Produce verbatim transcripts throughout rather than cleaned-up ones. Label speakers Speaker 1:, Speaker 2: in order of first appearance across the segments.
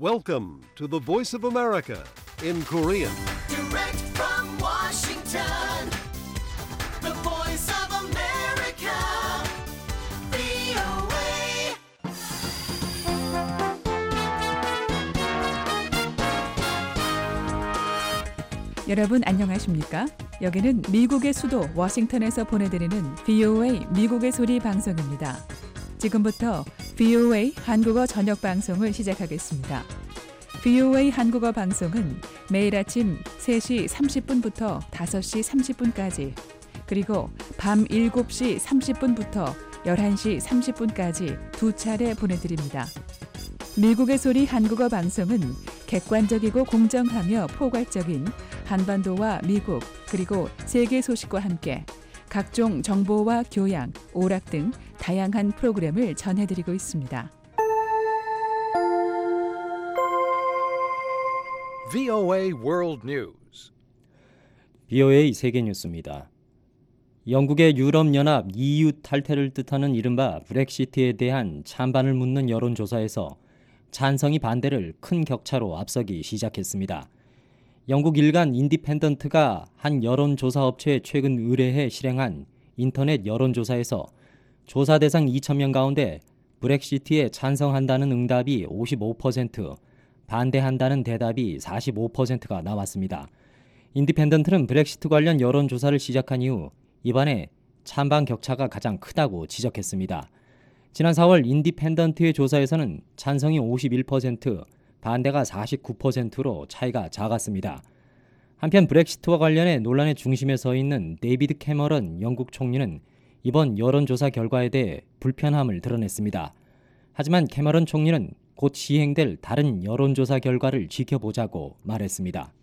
Speaker 1: Welcome to the Voice of America in Korean.
Speaker 2: Direct from Washington, the Voice of America, 브이오에이.
Speaker 3: 여러분 안녕하십니까? 여기는 미국의 수도 워싱턴에서 보내드리는 브이오에이 미국의 소리 방송입니다. 지금부터 브이오에이 한국어 저녁 방송을 시작하겠습니다. 브이오에이 한국어 방송은 매일 아침 세 시 삼십 분부터 다섯 시 삼십 분까지 그리고 밤 일곱 시 삼십 분부터 열한 시 삼십 분까지 두 차례 보내드립니다. 미국의 소리 한국어 방송은 객관적이고 공정하며 포괄적인 한반도와 미국 그리고 세계 소식과 함께 각종 정보와 교양, 오락 등 다양한 프로그램을 전해드리고 있습니다.
Speaker 1: 브이오에이 World News.
Speaker 4: 브이오에이 세계 뉴스입니다. 영국의 유럽연합 이유 탈퇴를 뜻하는 이른바 브렉시트에 대한 찬반을 묻는 여론조사에서 찬성이 반대를 큰 격차로 앞서기 시작했습니다. 영국 일간 인디펜던트가 한 여론조사 업체에 최근 의뢰해 실행한 인터넷 여론조사에서 조사 대상 이천 명 가운데 브렉시트에 찬성한다는 응답이 오십오 퍼센트, 반대한다는 대답이 사십오 퍼센트가 나왔습니다. 인디펜던트는 브렉시트 관련 여론조사를 시작한 이후 이번에 찬반 격차가 가장 크다고 지적했습니다. 지난 사월 인디펜던트의 조사에서는 찬성이 오십일 퍼센트, 반대가 사십구 퍼센트로 차이가 작았습니다. 한편 브렉시트와 관련해 논란의 중심에 서 있는 데이비드 캐머런 영국 총리는 이번 여론조사 결과에 대해 불편함을 드러냈습니다. 하지만 캐머런 총리는 곧 시행될 다른 여론조사 결과를 지켜보자고 말했습니다.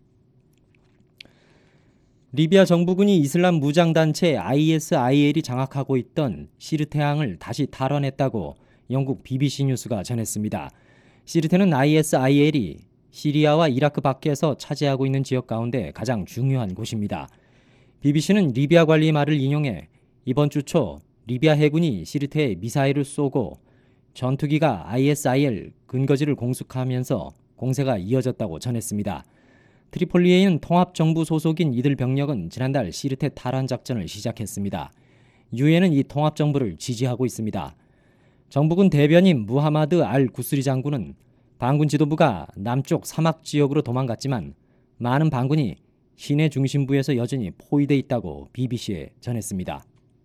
Speaker 4: 리비아 정부군이 이슬람 무장단체 아이에스아이엘이 장악하고 있던 시르테 항을 다시 탈환했다고 영국 비비씨 뉴스가 전했습니다. 시르테는 아이에스아이엘이 시리아와 이라크 밖에서 차지하고 있는 지역 가운데 가장 중요한 곳입니다. 비비씨는 리비아 관리의 말을 인용해 이번 주 초 리비아 해군이 시르테에 미사일을 쏘고 전투기가 아이에스아이엘 근거지를 공습하면서 공세가 이어졌다고 전했습니다. 트리폴리에 있는 통합정부 소속인 이들 병력은 지난달 시르테 탈환 작전을 시작했습니다. 유엔은 이 통합정부를 지지하고 있습니다. 정부군 대변인 무하마드 알 구스리 장군은 반군 지도부가 남쪽 사막 지역으로 도망갔지만 많은 반군이 시내 중심부에서 여전히 포위돼 있다고 비비씨에 전했습니다.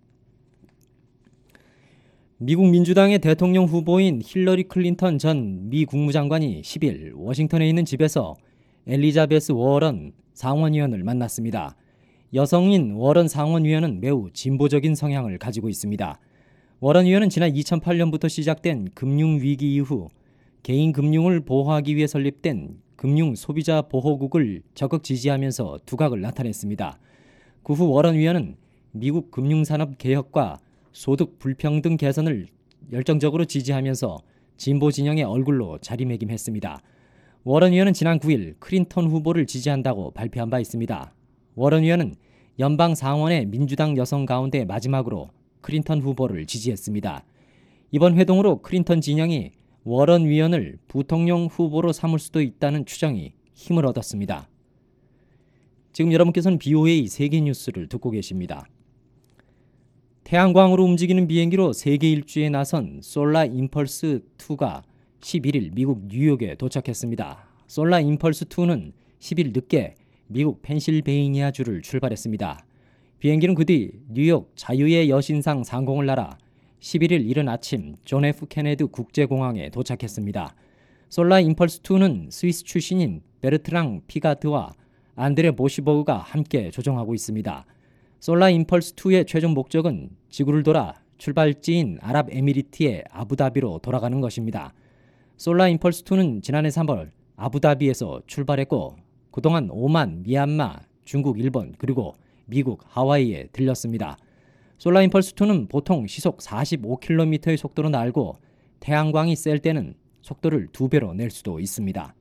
Speaker 4: 미국 민주당의 대통령 후보인 힐러리 클린턴 전 미 국무장관이 십 일 워싱턴에 있는 집에서 엘리자베스 워런 상원의원을 만났습니다. 여성인 워런 상원의원은 매우 진보적인 성향을 가지고 있습니다. 워런 의원은 지난 이천팔 년부터 시작된 금융위기 이후 개인 금융을 보호하기 위해 설립된 금융소비자보호국을 적극 지지하면서 두각을 나타냈습니다. 그 후 워런 의원은 미국 금융산업 개혁과 소득 불평등 개선을 열정적으로 지지하면서 진보 진영의 얼굴로 자리매김했습니다. 워런 의원은 지난 구 일 클린턴 후보를 지지한다고 발표한 바 있습니다. 워런 의원은 연방 상원의 민주당 여성 가운데 마지막으로 클린턴 후보를 지지했습니다. 이번 회동으로 클린턴 진영이 워런 의원을 부통령 후보로 삼을 수도 있다는 추정이 힘을 얻었습니다. 지금 여러분께서는 브이오에이 세계 뉴스를 듣고 계십니다. 태양광으로 움직이는 비행기로 세계 일주에 나선 솔라 임펄스 이가 십일 일 미국 뉴욕에 도착했습니다. 솔라 임펄스 이는 십 일 늦게 미국 펜실베이니아주를 출발했습니다. 비행기는 그 뒤 뉴욕 자유의 여신상 상공을 날아 십일 일 이른 아침 존 에프 케네디 국제공항에 도착했습니다. 솔라 임펄스 이는 스위스 출신인 베르트랑 피가드와 안드레 보시버그가 함께 조종하고 있습니다. 솔라 임펄스 이의 최종 목적은 지구를 돌아 출발지인 아랍에미리트의 아부다비로 돌아가는 것입니다. 솔라 임펄스 이는 지난해 삼월 아부다비에서 출발했고 그동안 오만, 미얀마, 중국, 일본 그리고 미국, 하와이에 들렸습니다. 솔라 임펄스 이는 보통 시속 사십오 킬로미터의 속도로 날고 태양광이 셀 때는 속도를 두 배로 낼 수도 있습니다.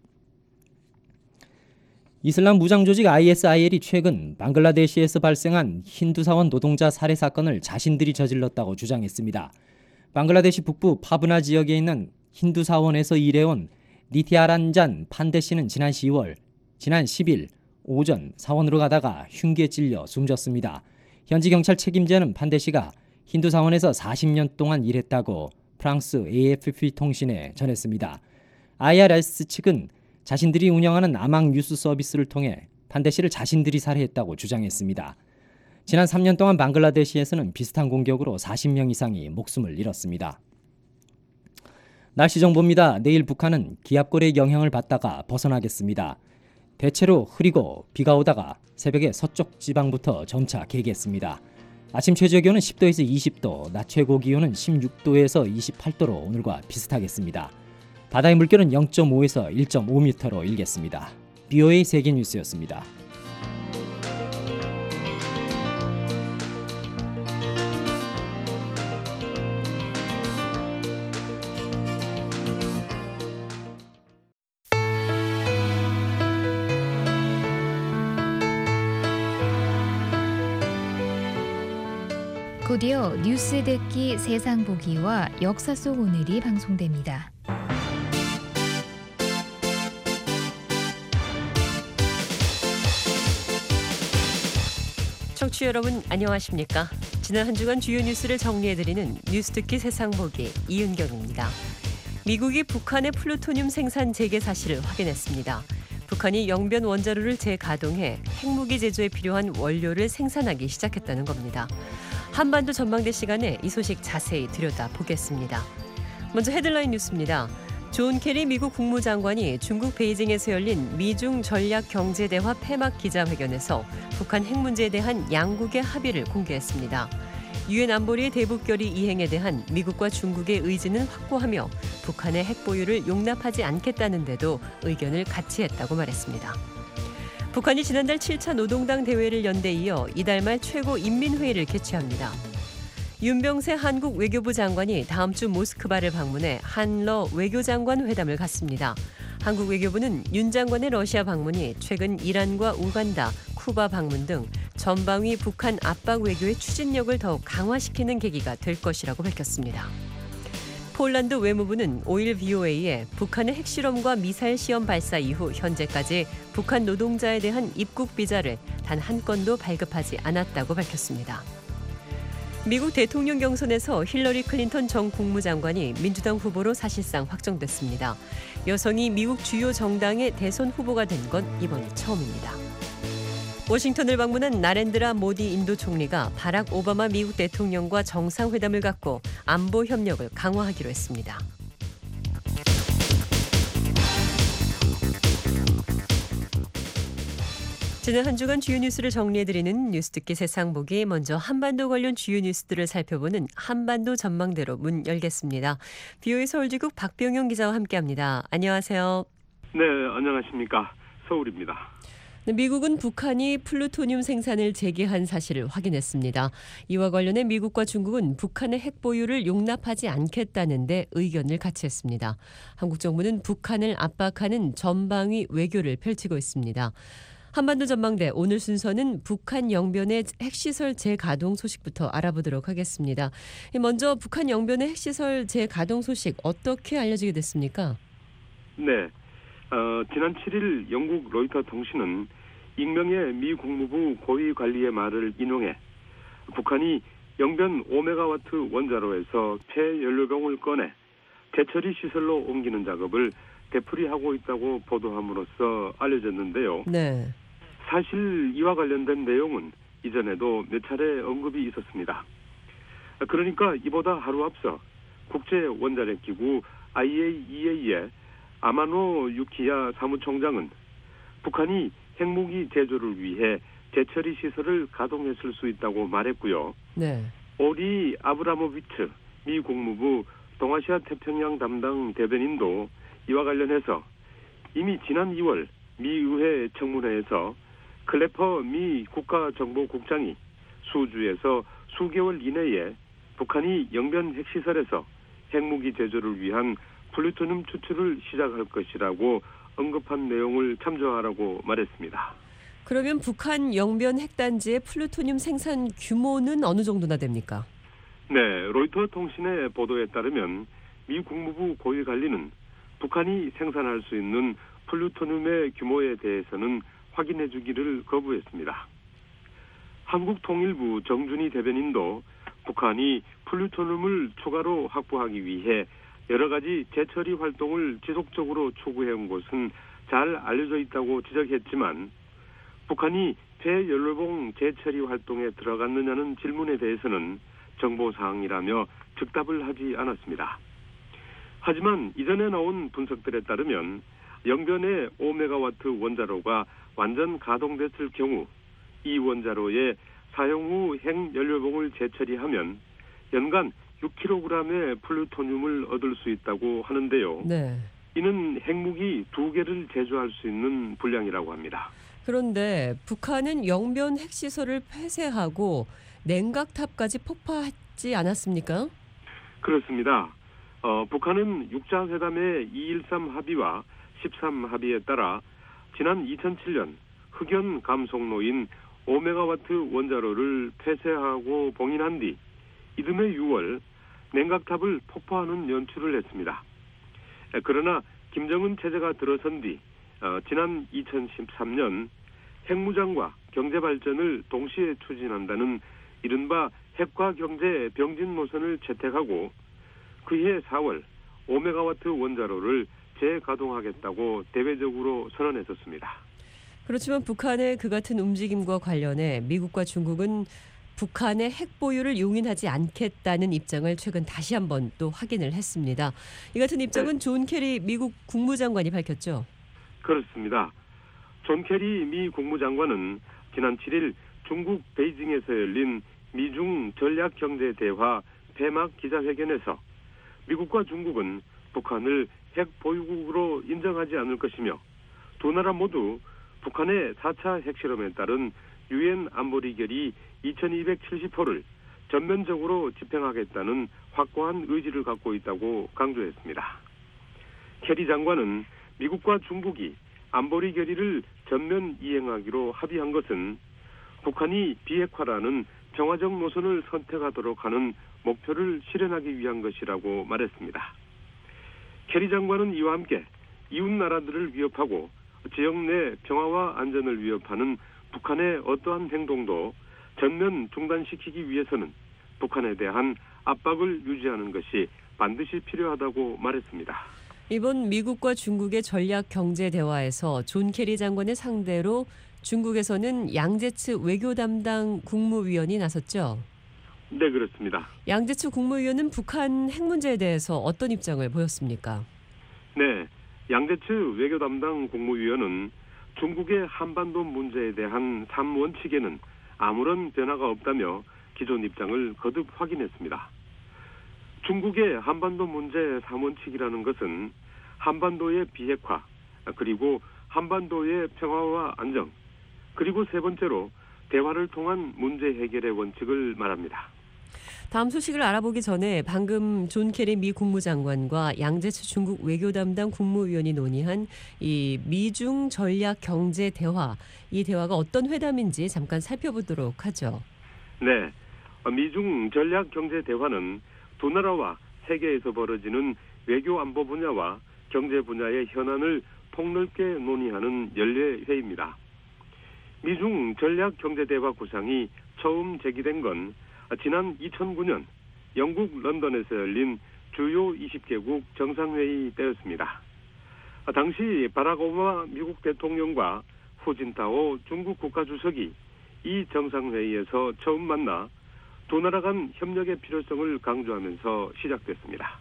Speaker 4: 이슬람 무장 조직 아이에스아이엘이 최근 방글라데시에서 발생한 힌두 사원 노동자 살해 사건을 자신들이 저질렀다고 주장했습니다. 방글라데시 북부 파브나 지역에 있는 힌두 사원에서 일해온 니티아란잔 판데 씨는 지난 시월, 지난 십일 오전 사원으로 가다가 흉기에 찔려 숨졌습니다. 현지 경찰 책임자는 판데 씨가 힌두 사원에서 사십 년 동안 일했다고 프랑스 에이에프피 통신에 전했습니다. 아이알에스 측은 자신들이 운영하는 아망 뉴스 서비스를 통해 판데 씨를 자신들이 살해했다고 주장했습니다. 지난 삼 년 동안 방글라데시에서는 비슷한 공격으로 사십 명 이상이 목숨을 잃었습니다. 날씨 정보입니다. 내일 북한은 기압골의 영향을 받다가 벗어나겠습니다. 대체로 흐리고 비가 오다가 새벽에 서쪽 지방부터 점차 개겠습니다. 아침 최저 기온은 십 도에서 이십 도, 낮 최고 기온은 십육 도에서 이십팔 도로 오늘과 비슷하겠습니다. 바다의 물결은 영 점 오에서 일 점 오 미터로 일겠습니다. 비오에이 세계뉴스였습니다.
Speaker 5: 곧이어 뉴스 듣기 세상 보기와 역사 속 오늘이 방송됩니다.
Speaker 6: 청취자 여러분 안녕하십니까? 지난 한 주간 주요 뉴스를 정리해드리는 뉴스 듣기 세상 보기 이은경입니다. 미국이 북한의 플루토늄 생산 재개 사실을 확인했습니다. 북한이 영변 원자로를 재가동해 핵무기 제조에 필요한 원료를 생산하기 시작했다는 겁니다. 한반도 전망대 시간에 이 소식 자세히 들여다보겠습니다. 먼저 헤드라인 뉴스입니다. 존 케리 미국 국무장관이 중국 베이징에서 열린 미중 전략경제대화 폐막 기자회견에서 북한 핵 문제에 대한 양국의 합의를 공개했습니다. 유엔 안보리의 대북 결의 이행에 대한 미국과 중국의 의지는 확고하며 북한의 핵 보유를 용납하지 않겠다는 데도 의견을 같이 했다고 말했습니다. 북한이 지난달 칠 차 노동당 대회를 연 데 이어 이달 말 최고인민회의를 개최합니다. 윤병세 한국 외교부 장관이 다음 주 모스크바를 방문해 한러 외교장관 회담을 갖습니다. 한국 외교부는 윤 장관의 러시아 방문이 최근 이란과 우간다, 쿠바 방문 등 전방위 북한 압박 외교의 추진력을 더욱 강화시키는 계기가 될 것이라고 밝혔습니다. 폴란드 외무부는 오일 비오에이에 북한의 핵실험과 미사일 시험 발사 이후 현재까지 북한 노동자에 대한 입국 비자를 단 한 건도 발급하지 않았다고 밝혔습니다. 미국 대통령 경선에서 힐러리 클린턴 전 국무장관이 민주당 후보로 사실상 확정됐습니다. 여성이 미국 주요 정당의 대선 후보가 된 건 이번이 처음입니다. 워싱턴을 방문한 나렌드라 모디 인도 총리가 바락 오바마 미국 대통령과 정상회담을 갖고 안보 협력을 강화하기로 했습니다. 지난 한 주간 주요 뉴스를 정리해드리는 뉴스 듣기 세상 보기, 먼저 한반도 관련 주요 뉴스들을 살펴보는 한반도 전망대로 문 열겠습니다. 비오에이 서울지국 박병영 기자와 함께합니다. 안녕하세요.
Speaker 7: 네, 안녕하십니까. 서울입니다.
Speaker 6: 네, 미국은 북한이 플루토늄 생산을 재개한 사실을 확인했습니다. 이와 관련해 미국과 중국은 북한의 핵 보유를 용납하지 않겠다는데 의견을 같이 했습니다. 한국 정부는 북한을 압박하는 전방위 외교를 펼치고 있습니다. 한반도 전망대 오늘 순서는 북한 영변의 핵시설 재가동 소식부터 알아보도록 하겠습니다. 먼저 북한 영변의 핵시설 재가동 소식 어떻게 알려지게 됐습니까?
Speaker 7: 네, 어, 지난 칠 일 영국 로이터 통신은 익명의 미 국무부 고위 관리의 말을 인용해 북한이 영변 오 메가와트 원자로에서 폐연료병을 꺼내 재처리 시설로 옮기는 작업을 되풀이하고 있다고 보도함으로써 알려졌는데요.
Speaker 6: 네.
Speaker 7: 사실 이와 관련된 내용은 이전에도 몇 차례 언급이 있었습니다. 그러니까 이보다 하루 앞서 국제원자력기구 아이에이이에이의 아마노 유키야 사무총장은 북한이 핵무기 제조를 위해 재처리 시설을 가동했을 수 있다고 말했고요.
Speaker 6: 네.
Speaker 7: 오리 아브라모비츠 미 국무부 동아시아 태평양 담당 대변인도 이와 관련해서 이미 지난 이월 미 의회 청문회에서 클래퍼 미 국가정보국장이 수주에서 수개월 이내에 북한이 영변 핵시설에서 핵무기 제조를 위한 플루토늄 추출을 시작할 것이라고 언급한 내용을 참조하라고 말했습니다.
Speaker 6: 그러면 북한 영변 핵단지의 플루토늄 생산 규모는 어느 정도나 됩니까?
Speaker 7: 네, 로이터 통신의 보도에 따르면 미 국무부 고위 관리는 북한이 생산할 수 있는 플루토늄의 규모에 대해서는 확인해 주기를 거부했습니다. 한국통일부 정준희 대변인도 북한이 플루토늄을 추가로 확보하기 위해 여러 가지 재처리 활동을 지속적으로 추구해온 것은 잘 알려져 있다고 지적했지만 북한이 폐연료봉 재처리 활동에 들어갔느냐는 질문에 대해서는 정보사항이라며 즉답을 하지 않았습니다. 하지만 이전에 나온 분석들에 따르면 영변의 오 메가와트 원자로가 완전 가동됐을 경우 이 원자로에 사용 후 핵연료봉을 재처리하면 연간 육 킬로그램의 플루토늄을 얻을 수 있다고 하는데요.
Speaker 6: 네.
Speaker 7: 이는 핵무기 두 개를 제조할 수 있는 분량이라고 합니다.
Speaker 6: 그런데 북한은 영변 핵시설을 폐쇄하고 냉각탑까지 폭파하지 않았습니까?
Speaker 7: 그렇습니다. 어, 북한은 육자회담의 이백십삼 합의와 십삼 합의에 따라 지난 이천칠 년 흑연 감속로인 오 메가와트 원자로를 폐쇄하고 봉인한 뒤 이듬해 유월 냉각탑을 폭파하는 연출을 했습니다. 그러나 김정은 체제가 들어선 뒤 어, 지난 이천십삼 년 핵무장과 경제발전을 동시에 추진한다는 이른바 핵과 경제 병진 노선을 채택하고 그해 사월 오 메가와트 원자로를 재가동하겠다고 대외적으로 선언했었습니다.
Speaker 6: 그렇지만 북한의 그 같은 움직임과 관련해 미국과 중국은 북한의 핵 보유를 용인하지 않겠다는 입장을 최근 다시 한번 또 확인을 했습니다. 이 같은 입장은
Speaker 7: 네.
Speaker 6: 존 케리 미국 국무장관이 밝혔죠.
Speaker 7: 그렇습니다. 존 케리 미 국무장관은 지난 칠 일 중국 베이징에서 열린 미중 전략경제대화 폐막 기자회견에서 미국과 중국은 북한을 핵 보유국으로 인정하지 않을 것이며 두 나라 모두 북한의 사 차 핵실험에 따른 유엔 안보리 결의 이천이백칠십 호를 전면적으로 집행하겠다는 확고한 의지를 갖고 있다고 강조했습니다. 케리 장관은 미국과 중국이 안보리 결의를 전면 이행하기로 합의한 것은 북한이 비핵화라는 평화적 노선을 선택하도록 하는 목표를 실현하기 위한 것이라고 말했습니다. 케리 장관은 이와 함께 이웃 나라들을 위협하고 지역 내 평화와 안전을 위협하는 북한의 어떠한 행동도 전면 중단시키기 위해서는 북한에 대한 압박을 유지하는 것이 반드시 필요하다고 말했습니다.
Speaker 6: 이번 미국과 중국의 전략 경제 대화에서 존 케리 장관의 상대로 중국에서는 양재츠 외교 담당 국무위원이 나섰죠.
Speaker 7: 네, 그렇습니다.
Speaker 6: 양재츠 국무위원은 북한 핵 문제에 대해서 어떤 입장을 보였습니까?
Speaker 7: 네, 양재츠 외교 담당 국무위원은 중국의 한반도 문제에 대한 삼 원칙에는 아무런 변화가 없다며 기존 입장을 거듭 확인했습니다. 중국의 한반도 문제 삼 원칙이라는 것은 한반도의 비핵화, 그리고 한반도의 평화와 안정, 그리고 세 번째로 대화를 통한 문제 해결의 원칙을 말합니다.
Speaker 6: 다음 소식을 알아보기 전에 방금 존 케리 미 국무장관과 양재츠 중국 외교 담당 국무위원이 논의한 이 미중 전략 경제 대화, 이 대화가 어떤 회담인지 잠깐 살펴보도록 하죠.
Speaker 7: 네, 미중 전략 경제 대화는 두 나라와 세계에서 벌어지는 외교 안보 분야와 경제 분야의 현안을 폭넓게 논의하는 연례 회의입니다. 미중 전략 경제 대화 구상이 처음 제기된 건 지난 이천구 년 영국 런던에서 열린 주요 이십 개국 정상회의 때였습니다. 당시 바락 오바마 미국 대통령과 후진타오 중국 국가주석이 이 정상회의에서 처음 만나 두 나라 간 협력의 필요성을 강조하면서 시작됐습니다.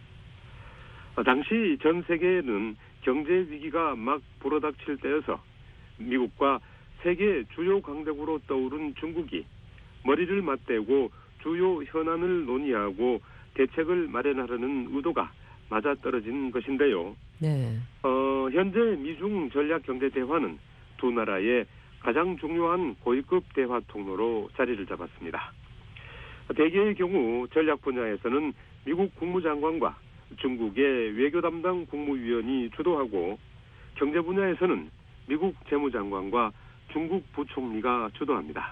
Speaker 7: 당시 전 세계에는 경제 위기가 막 불어닥칠 때여서 미국과 세계 주요 강대국으로 떠오른 중국이 머리를 맞대고 주요 현안을 논의하고 대책을 마련하려는 의도가 맞아떨어진 것인데요.
Speaker 6: 네.
Speaker 7: 어, 현재 미중 전략 경제 대화는 두 나라의 가장 중요한 고위급 대화 통로로 자리를 잡았습니다. 대개의 경우 전략 분야에서는 미국 국무장관과 중국의 외교 담당 국무위원이 주도하고 경제 분야에서는 미국 재무장관과 중국 부총리가 주도합니다.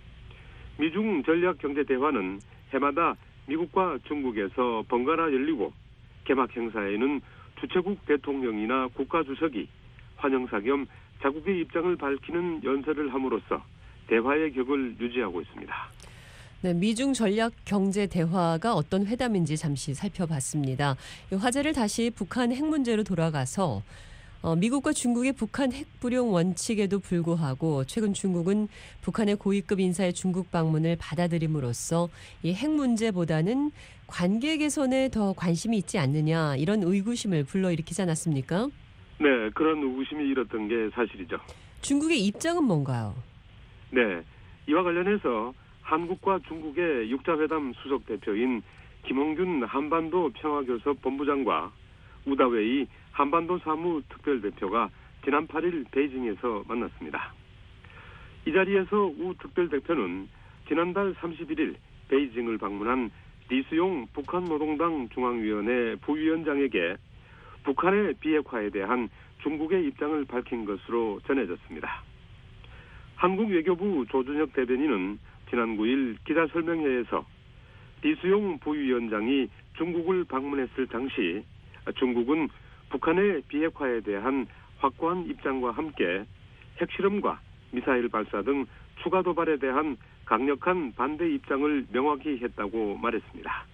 Speaker 7: 미중 전략 경제 대화는 해마다 미국과 중국에서 번갈아 열리고 개막 행사에는 주최국 대통령이나 국가주석이 환영사 겸 자국의 입장을 밝히는 연설을 함으로써 대화의 격을 유지하고 있습니다.
Speaker 6: 네, 미중 전략 경제 대화가 어떤 회담인지 잠시 살펴봤습니다. 이 화제를 다시 북한 핵 문제로 돌아가서 어, 미국과 중국의 북한 핵 불용 원칙에도 불구하고 최근 중국은 북한의 고위급 인사의 중국 방문을 받아들임으로써 이 핵 문제보다는 관계 개선에 더 관심이 있지 않느냐 이런 의구심을 불러일으키지 않았습니까?
Speaker 7: 네, 그런 의구심이 일었던 게 사실이죠.
Speaker 6: 중국의 입장은 뭔가요?
Speaker 7: 네, 이와 관련해서 한국과 중국의 육자회담 수석 대표인 김홍균 한반도 평화교섭 본부장과 우다웨이 한반도 사무 특별대표가 지난 팔 일 베이징에서 만났습니다. 이 자리에서 우 특별대표는 지난달 삼십일 일 베이징을 방문한 리수용 북한 노동당 중앙위원회 부위원장에게 북한의 비핵화에 대한 중국의 입장을 밝힌 것으로 전해졌습니다. 한국 외교부 조준혁 대변인은 지난 구 일 기자설명회에서 리수용 부위원장이 중국을 방문했을 당시 중국은 북한의 비핵화에 대한 확고한 입장과 함께 핵실험과 미사일 발사 등 추가 도발에 대한 강력한 반대 입장을 명확히 했다고 말했습니다.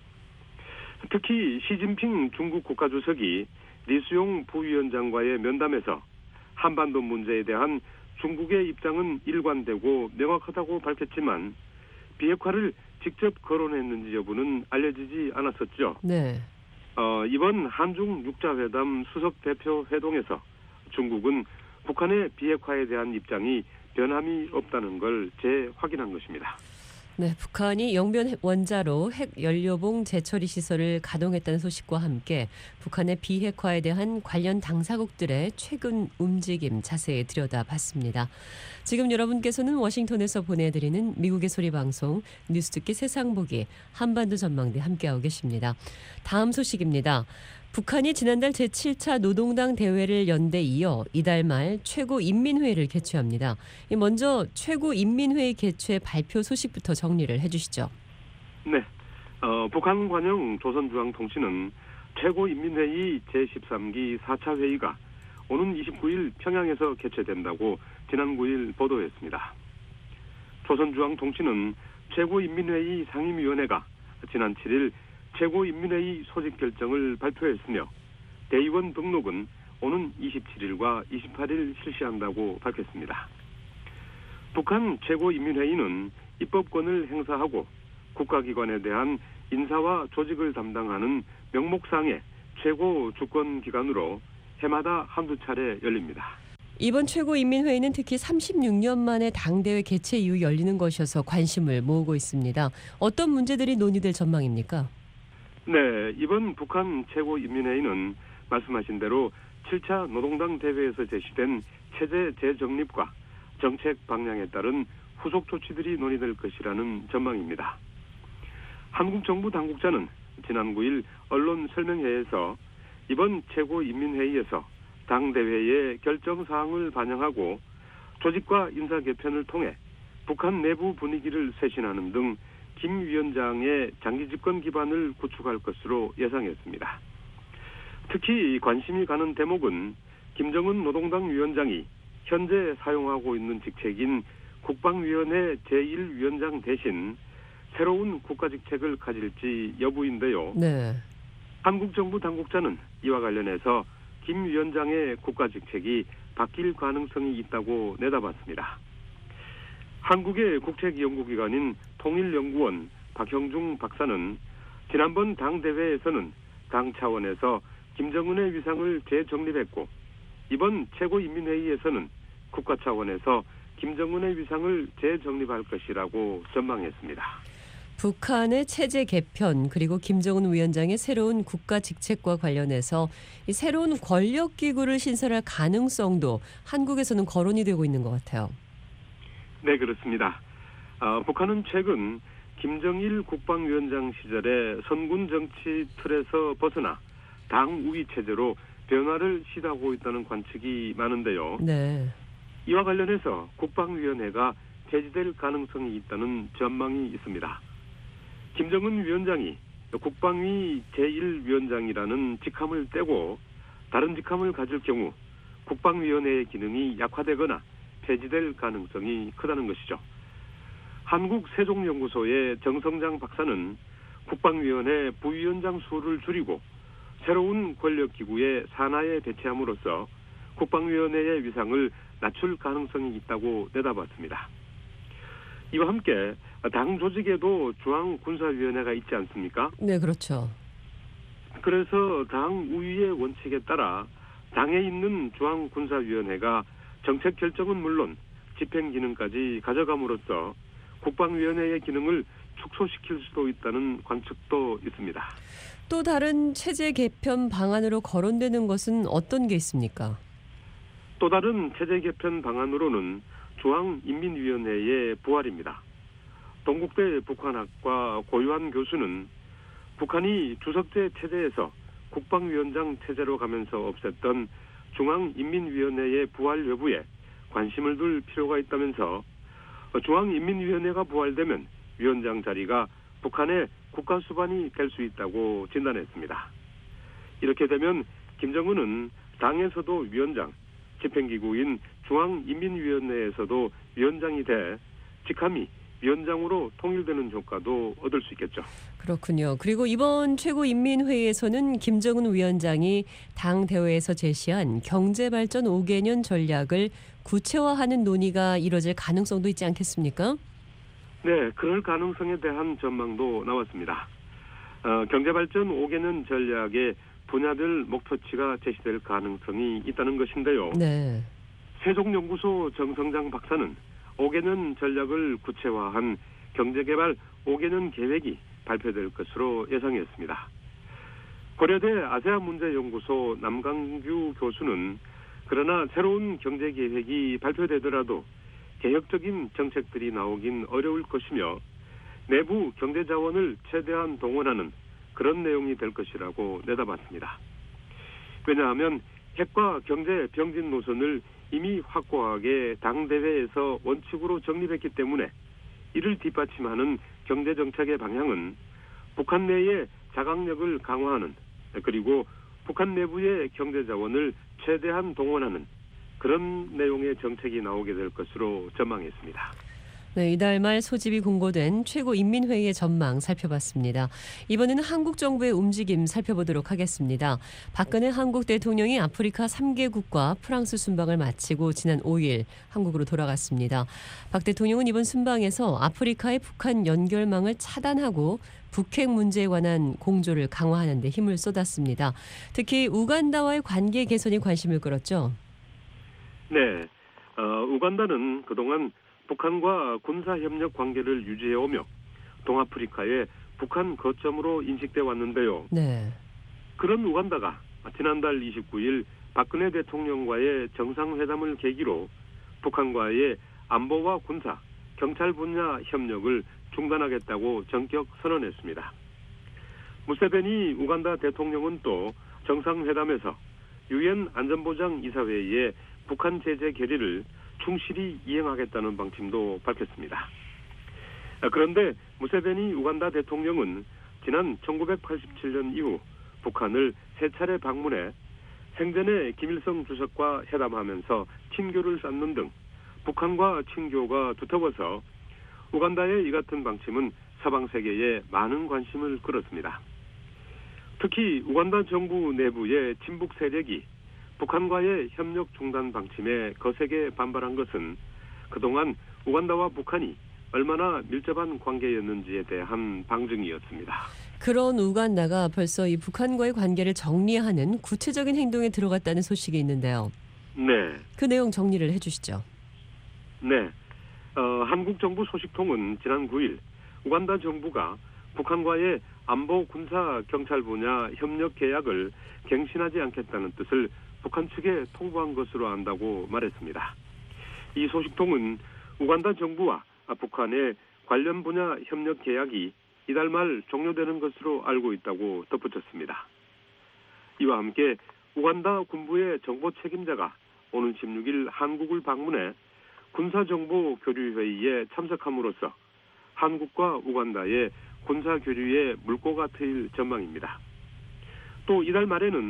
Speaker 7: 특히 시진핑 중국 국가주석이 리수용 부위원장과의 면담에서 한반도 문제에 대한 중국의 입장은 일관되고 명확하다고 밝혔지만 비핵화를 직접 거론했는지 여부는 알려지지 않았었죠.
Speaker 6: 네.
Speaker 7: 어, 이번 한중 육자회담 수석 대표 회동에서 중국은 북한의 비핵화에 대한 입장이 변함이 없다는 걸 재확인한 것입니다.
Speaker 6: 네, 북한이 영변 원자로 핵 연료봉 재처리 시설을 가동했다는 소식과 함께 북한의 비핵화에 대한 관련 당사국들의 최근 움직임 자세히 들여다봤습니다. 지금 여러분께서는 워싱턴에서 보내드리는 미국의 소리 방송 뉴스 듣기 세상 보기 한반도 전망대 함께하고 계십니다. 다음 소식입니다. 북한이 지난달 제칠 차 노동당 대회를 연 데 이어 이달 말 최고인민회의를 개최합니다. 먼저 최고인민회의 개최 발표 소식부터 정리를 해주시죠.
Speaker 7: 네, 어, 북한 관영 조선중앙통신은 최고인민회의 제십삼 기 사 차 회의가 오는 이십구 일 평양에서 개최된다고 지난 구 일 보도했습니다. 조선중앙통신은 최고인민회의 상임위원회가 지난 칠 일 최고인민회의 소집 결정을 발표했으며 대의원 등록은 오는 이십칠 일과 이십팔 일 실시한다고 밝혔습니다. 북한 최고인민회의는 입법권을 행사하고 국가기관에 대한 인사와 조직을 담당하는 명목상의 최고 주권기관으로 해마다 한두 차례 열립니다.
Speaker 6: 이번 최고인민회의는 특히 삼십육 년 만에 당대회 개최 이후 열리는 것이어서 관심을 모으고 있습니다. 어떤 문제들이 논의될 전망입니까?
Speaker 7: 네, 이번 북한 최고인민회의는 말씀하신 대로 칠 차 노동당 대회에서 제시된 체제 재정립과 정책 방향에 따른 후속 조치들이 논의될 것이라는 전망입니다. 한국 정부 당국자는 지난 구 일 언론 설명회에서 이번 최고인민회의에서 당대회의 결정사항을 반영하고 조직과 인사 개편을 통해 북한 내부 분위기를 쇄신하는 등 김 위원장의 장기 집권 기반을 구축할 것으로 예상했습니다. 특히 관심이 가는 대목은 김정은 노동당 위원장이 현재 사용하고 있는 직책인 국방위원회 제일 위원장 대신 새로운 국가직책을 가질지 여부인데요.
Speaker 6: 네.
Speaker 7: 한국 정부 당국자는 이와 관련해서 김 위원장의 국가직책이 바뀔 가능성이 있다고 내다봤습니다. 한국의 국책연구기관인 통일연구원 박형중 박사는 지난번 당대회에서는 당 차원에서 김정은의 위상을 재정립했고 이번 최고인민회의에서는 국가 차원에서 김정은의 위상을 재정립할 것이라고 전망했습니다.
Speaker 6: 북한의 체제 개편 그리고 김정은 위원장의 새로운 국가 직책과 관련해서 이 새로운 권력기구를 신설할 가능성도 한국에서는 거론이 되고 있는 것 같아요.
Speaker 7: 네, 그렇습니다. 어, 북한은 최근 김정일 국방위원장 시절의 선군 정치 틀에서 벗어나 당 우위 체제로 변화를 시도하고 있다는 관측이 많은데요.
Speaker 6: 네.
Speaker 7: 이와 관련해서 국방위원회가 폐지될 가능성이 있다는 전망이 있습니다. 김정은 위원장이 국방위 제일 위원장이라는 직함을 떼고 다른 직함을 가질 경우 국방위원회의 기능이 약화되거나 폐지될 가능성이 크다는 것이죠. 한국세종연구소의 정성장 박사는 국방위원회 부위원장 수를 줄이고 새로운 권력기구의 산하에 배치함으로써 국방위원회의 위상을 낮출 가능성이 있다고 내다봤습니다. 이와 함께 당 조직에도 중앙군사위원회가 있지 않습니까?
Speaker 6: 네, 그렇죠.
Speaker 7: 그래서 당 우위의 원칙에 따라 당에 있는 중앙군사위원회가 정책 결정은 물론 집행 기능까지 가져감으로써 국방위원회의 기능을 축소시킬 수도 있다는 관측도 있습니다.
Speaker 6: 또 다른 체제 개편 방안으로 거론되는 것은 어떤 게 있습니까?
Speaker 7: 또 다른 체제 개편 방안으로는 중앙인민위원회의 부활입니다. 동국대 북한학과 고유한 교수는 북한이 주석제 체제에서 국방위원장 체제로 가면서 없앴던 중앙인민위원회의 부활 여부에 관심을 둘 필요가 있다면서 중앙인민위원회가 부활되면 위원장 자리가 북한의 국가수반이 될 수 있다고 진단했습니다. 이렇게 되면 김정은은 당에서도 위원장, 집행기구인 중앙인민위원회에서도 위원장이 돼 직함이 위원장으로 통일되는 효과도 얻을 수 있겠죠.
Speaker 6: 그렇군요. 그리고 이번 최고인민회의에서는 김정은 위원장이 당 대회에서 제시한 경제발전 오 개년 전략을 구체화하는 논의가 이뤄질 가능성도 있지 않겠습니까?
Speaker 7: 네, 그럴 가능성에 대한 전망도 나왔습니다. 어, 경제발전 오 개년 전략의 분야별 목표치가 제시될 가능성이 있다는 것인데요.
Speaker 6: 네.
Speaker 7: 세종연구소 정성장 박사는 오 개년 전략을 구체화한 경제개발 오 개년 계획이 발표될 것으로 예상했습니다. 고려대 아세아문제연구소 남강규 교수는 그러나 새로운 경제계획이 발표되더라도 개혁적인 정책들이 나오긴 어려울 것이며 내부 경제자원을 최대한 동원하는 그런 내용이 될 것이라고 내다봤습니다. 왜냐하면 핵과 경제 병진 노선을 이미 확고하게 당대회에서 원칙으로 정립했기 때문에 이를 뒷받침하는 경제정책의 방향은 북한 내의 자각력을 강화하는 그리고 북한 내부의 경제자원을 최대한 동원하는 그런 내용의 정책이 나오게 될 것으로 전망했습니다.
Speaker 6: 네, 이달 말 소집이 공고된 최고인민회의의 전망 살펴봤습니다. 이번에는 한국 정부의 움직임 살펴보도록 하겠습니다. 박근혜 한국 대통령이 아프리카 삼 개국과 프랑스 순방을 마치고 지난 오 일 한국으로 돌아갔습니다. 박 대통령은 이번 순방에서 아프리카의 북한 연결망을 차단하고 북핵 문제에 관한 공조를 강화하는 데 힘을 쏟았습니다. 특히 우간다와의 관계 개선이 관심을 끌었죠.
Speaker 7: 네, 어, 우간다는 그동안 북한과 군사협력 관계를 유지해오며 동아프리카의 북한 거점으로 인식돼 왔는데요.
Speaker 6: 네.
Speaker 7: 그런 우간다가 지난달 이십구 일 박근혜 대통령과의 정상회담을 계기로 북한과의 안보와 군사, 경찰 분야 협력을 중단하겠다고 전격 선언했습니다. 무세베니 우간다 대통령은 또 정상회담에서 유엔 안전보장이사회의 북한 제재 결의를 충실히 이행하겠다는 방침도 밝혔습니다. 그런데 무세베니 우간다 대통령은 지난 천구백팔십칠 년 이후 북한을 세 차례 방문해 생전에 김일성 주석과 회담하면서 친교를 쌓는 등 북한과 친교가 두터워서 우간다의 이 같은 방침은 서방 세계에 많은 관심을 끌었습니다. 특히 우간다 정부 내부의 친북 세력이 북한과의 협력 중단 방침에 거세게 반발한 것은 그동안 우간다와 북한이 얼마나 밀접한 관계였는지에 대한 방증이었습니다.
Speaker 6: 그런 우간다가 벌써 이 북한과의 관계를 정리하는 구체적인 행동에 들어갔다는 소식이 있는데요.
Speaker 7: 네.
Speaker 6: 그 내용 정리를 해주시죠.
Speaker 7: 네. 어, 한국 정부 소식통은 지난 구 일 우간다 정부가 북한과의 안보, 군사, 경찰 분야 협력 계약을 갱신하지 않겠다는 뜻을 북한 측에 통보한 것으로 안다고 말했습니다. 이 소식통은 우간다 정부와 북한의 관련 분야 협력 계약이 이달 말 종료되는 것으로 알고 있다고 덧붙였습니다. 이와 함께 우간다 군부의 정보 책임자가 오는 십육 일 한국을 방문해 군사정보 교류회의에 참석함으로써 한국과 우간다의 군사교류에 물꼬가 트일 전망입니다. 또 이달 말에는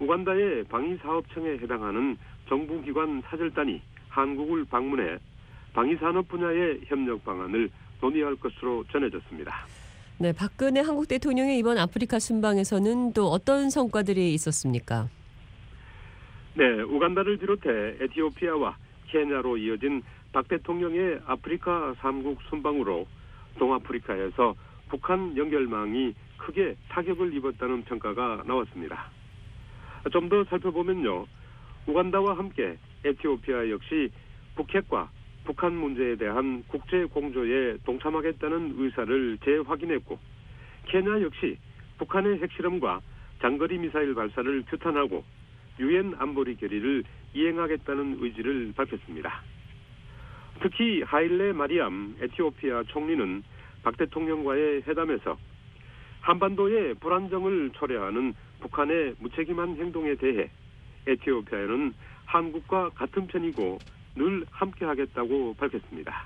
Speaker 7: 우간다의 방위사업청에 해당하는 정부기관 사절단이 한국을 방문해 방위산업 분야의 협력 방안을 논의할 것으로 전해졌습니다.
Speaker 6: 네, 박근혜 한국 대통령의 이번 아프리카 순방에서는 또 어떤 성과들이 있었습니까?
Speaker 7: 네, 우간다를 비롯해 에티오피아와 케냐로 이어진 박 대통령의 아프리카 삼국 순방으로 동아프리카에서 북한 연결망이 크게 타격을 입었다는 평가가 나왔습니다. 좀 더 살펴보면요. 우간다와 함께 에티오피아 역시 북핵과 북한 문제에 대한 국제 공조에 동참하겠다는 의사를 재확인했고, 케냐 역시 북한의 핵실험과 장거리 미사일 발사를 규탄하고 유엔 안보리 결의를 이행하겠다는 의지를 밝혔습니다. 특히 하일레 마리암 에티오피아 총리는 박 대통령과의 회담에서 한반도의 불안정을 초래하는 북한의 무책임한 행동에 대해 에티오피아는 한국과 같은 편이고 늘 함께하겠다고 밝혔습니다.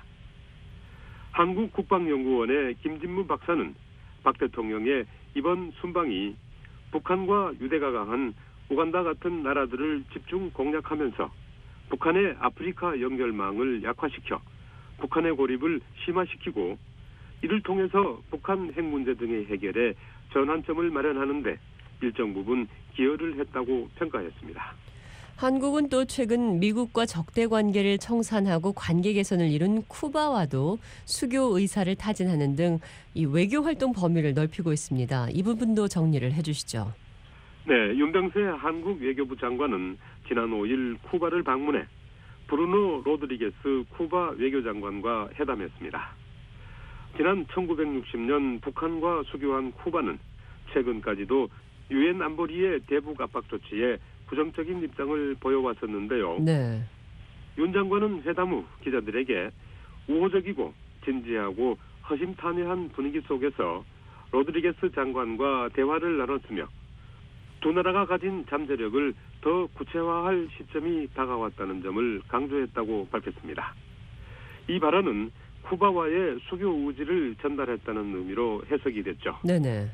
Speaker 7: 한국국방연구원의 김진무 박사는 박 대통령의 이번 순방이 북한과 유대가 강한 우간다 같은 나라들을 집중 공략하면서 북한의 아프리카 연결망을 약화시켜 북한의 고립을 심화시키고 이를 통해서 북한 핵 문제 등의 해결에 전환점을 마련하는 데 일정 부분 기여를 했다고 평가했습니다.
Speaker 6: 한국은 또 최근 미국과 적대 관계를 청산하고 관계 개선을 이룬 쿠바와도 수교 의사를 타진하는 등 이 외교 활동 범위를 넓히고 있습니다. 이 부분도 정리를 해주시죠.
Speaker 7: 네, 윤병세 한국 외교부 장관은 지난 오일 쿠바를 방문해 브루노 로드리게스 쿠바 외교장관과 회담했습니다. 지난 천구백육십 년 북한과 수교한 쿠바는 최근까지도 유엔 안보리의 대북 압박 조치에 부정적인 입장을 보여왔었는데요.
Speaker 6: 네.
Speaker 7: 윤 장관은 회담 후 기자들에게 우호적이고 진지하고 허심탄회한 분위기 속에서 로드리게스 장관과 대화를 나눴으며 두 나라가 가진 잠재력을 더 구체화할 시점이 다가왔다는 점을 강조했다고 밝혔습니다. 이 발언은 쿠바와의 수교 의지를 전달했다는 의미로 해석이 됐죠.
Speaker 6: 네네.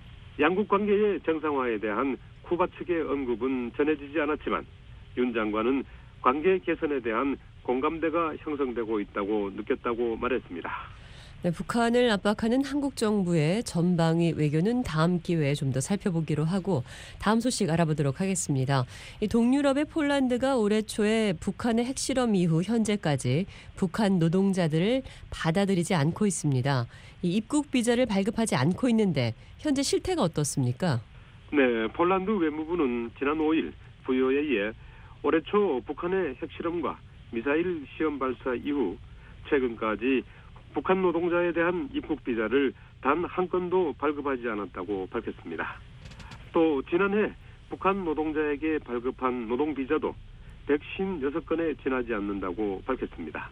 Speaker 7: 양국 관계의 정상화에 대한 쿠바 측의 언급은 전해지지 않았지만 윤 장관은 관계 개선에 대한 공감대가 형성되고 있다고 느꼈다고 말했습니다.
Speaker 6: 네, 북한을 압박하는 한국 정부의 전방위 외교는 다음 기회에 좀 더 살펴보기로 하고 다음 소식 알아보도록 하겠습니다. 이 동유럽의 폴란드가 올해 초에 북한의 핵실험 이후 현재까지 북한 노동자들을 받아들이지 않고 있습니다. 이 입국 비자를 발급하지 않고 있는데 현재 실태가 어떻습니까?
Speaker 7: 네, 폴란드 외무부는 지난 오일 브이오에이에 올해 초 북한의 핵실험과 미사일 시험 발사 이후 최근까지 북한 노동자에 대한 입국 비자를 단 한 건도 발급하지 않았다고 밝혔습니다. 또 지난해 북한 노동자에게 발급한 노동 비자도 백오십육 건에 지나지 않는다고 밝혔습니다.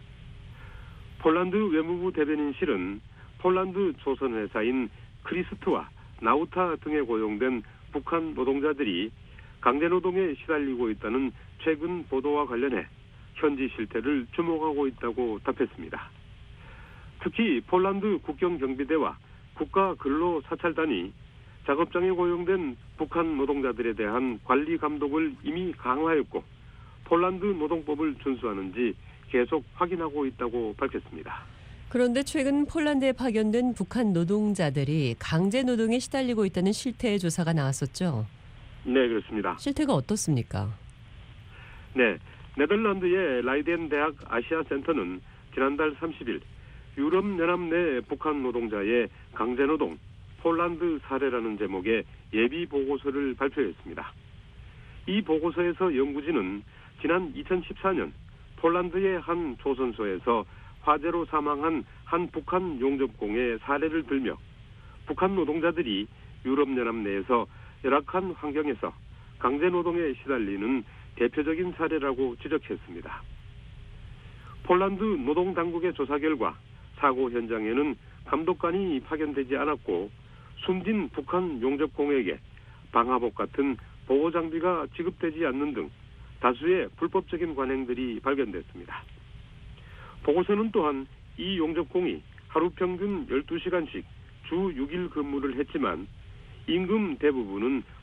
Speaker 7: 폴란드 외무부 대변인실은 폴란드 조선회사인 크리스트와 나우타 등에 고용된 북한 노동자들이 강제노동에 시달리고 있다는 최근 보도와 관련해 현지 실태를 주목하고 있다고 답했습니다. 특히 폴란드 국경경비대와 국가근로사찰단이 작업장에 고용된 북한 노동자들에 대한 관리 감독을 이미 강화했고 폴란드 노동법을 준수하는지 계속 확인하고 있다고 밝혔습니다.
Speaker 6: 그런데 최근 폴란드에 파견된 북한 노동자들이 강제 노동에 시달리고 있다는 실태의 조사가 나왔었죠?
Speaker 7: 네, 그렇습니다.
Speaker 6: 실태가 어떻습니까?
Speaker 7: 네, 네덜란드의 라이덴 대학 아시아 센터는 지난달 삼십일 유럽연합 내 북한 노동자의 강제노동, 폴란드 사례라는 제목의 예비 보고서를 발표했습니다. 이 보고서에서 연구진은 지난 이천십사 년 폴란드의 한 조선소에서 화재로 사망한 한 북한 용접공의 사례를 들며 북한 노동자들이 유럽연합 내에서 열악한 환경에서 강제노동에 시달리는 대표적인 사례라고 지적했습니다. 폴란드 노동당국의 조사 결과 사고 현장에는 감독관이 파견되지 않았고 숨진 북한 용접공에게 방화복 같은 보호장비가 지급되지 않는 등 다수의 불법적인 관행들이 발견됐습니다. 보고서는 또한 이 용접공이 하루 평균 열두 시간씩 주 육 일 근무를 했지만 임금 대부분은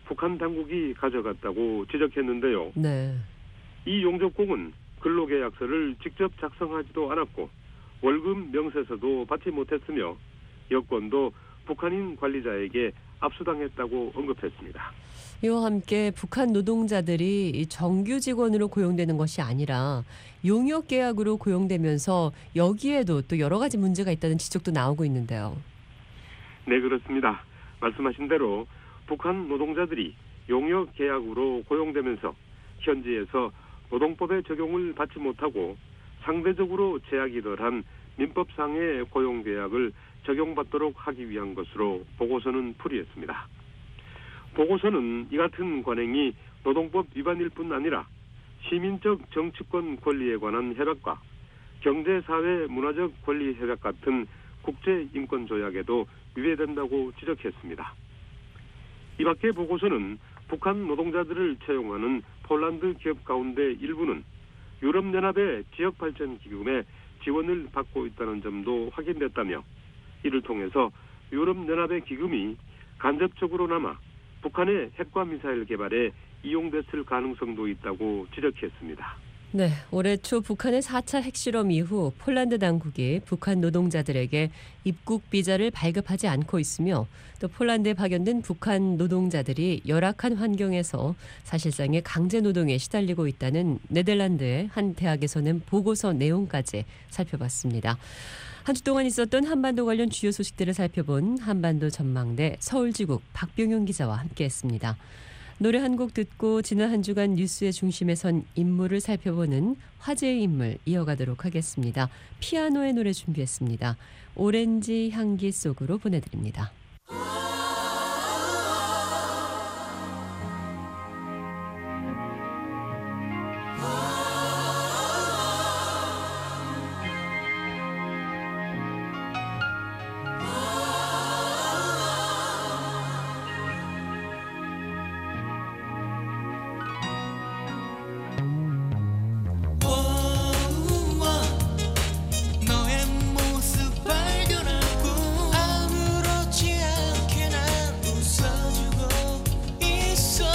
Speaker 7: 북한 당국이 가져갔다고 지적했는데요.
Speaker 6: 네.
Speaker 7: 이 용접공은 근로계약서를 직접 작성하지도 않았고 월급 명세서도 받지 못했으며 여권도 북한인 관리자에게 압수당했다고 언급했습니다.
Speaker 6: 이와 함께 북한 노동자들이 정규 직원으로 고용되는 것이 아니라 용역 계약으로 고용되면서 여기에도 또 여러 가지 문제가 있다는 지적도 나오고 있는데요.
Speaker 7: 네, 그렇습니다. 말씀하신 대로 북한 노동자들이 용역 계약으로 고용되면서 현지에서 노동법의 적용을 받지 못하고 상대적으로 제약이 덜한 민법상의 고용계약을 적용받도록 하기 위한 것으로 보고서는 풀이했습니다. 보고서는 이 같은 관행이 노동법 위반일 뿐 아니라 시민적 정치권 권리에 관한 협약과 경제사회 문화적 권리 협약 같은 국제인권조약에도 위배된다고 지적했습니다. 이 밖에 보고서는 북한 노동자들을 채용하는 폴란드 기업 가운데 일부는 유럽연합의 지역발전기금에 지원을 받고 있다는 점도 확인됐다며 이를 통해서 유럽연합의 기금이 간접적으로나마 북한의 핵과 미사일 개발에 이용됐을 가능성도 있다고 지적했습니다.
Speaker 6: 네, 올해 초 북한의 사 차 핵실험 이후 폴란드 당국이 북한 노동자들에게 입국 비자를 발급하지 않고 있으며 또 폴란드에 파견된 북한 노동자들이 열악한 환경에서 사실상의 강제 노동에 시달리고 있다는 네덜란드의 한 대학에서 낸 보고서 내용까지 살펴봤습니다. 한 주 동안 있었던 한반도 관련 주요 소식들을 살펴본 한반도 전망대 서울지국 박병용 기자와 함께했습니다. 노래 한 곡 듣고 지난 한 주간 뉴스의 중심에 선 인물을 살펴보는 화제의 인물 이어가도록 하겠습니다. 피아노의 노래 준비했습니다. 오렌지 향기 속으로 보내드립니다.
Speaker 2: 너의 모습 발견하고 아무렇지 않게 난 웃어주고 있어.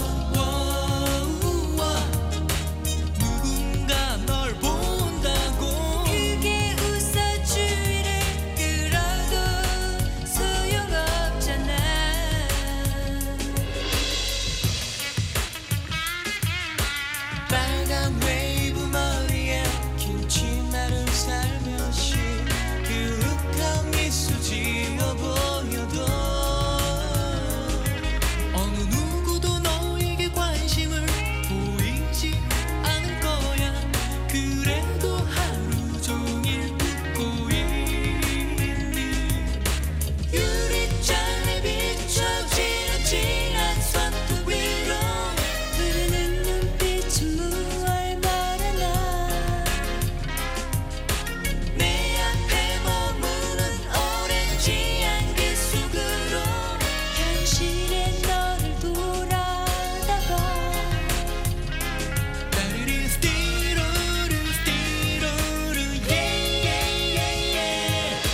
Speaker 2: 누군가 널 본다고 그게 웃어주기를 끌어도 소용없잖아. 빨간 웨이브 머리에 긴 치마를 살며시 그윽한 미소 지어 보여도 어느 누구도 너에게 관심을 보이지 않을 거야. 그래도 하루 종일 웃고 있니. 유리잔에 비춰지는 진한 손톱 위로 흐르는 눈빛은 무얼 말하나. 내 앞에 머무는 오렌지 향기 속으로 현실의 너를 돌아다봐. 따르르 스티로르 스티로르 예예예예.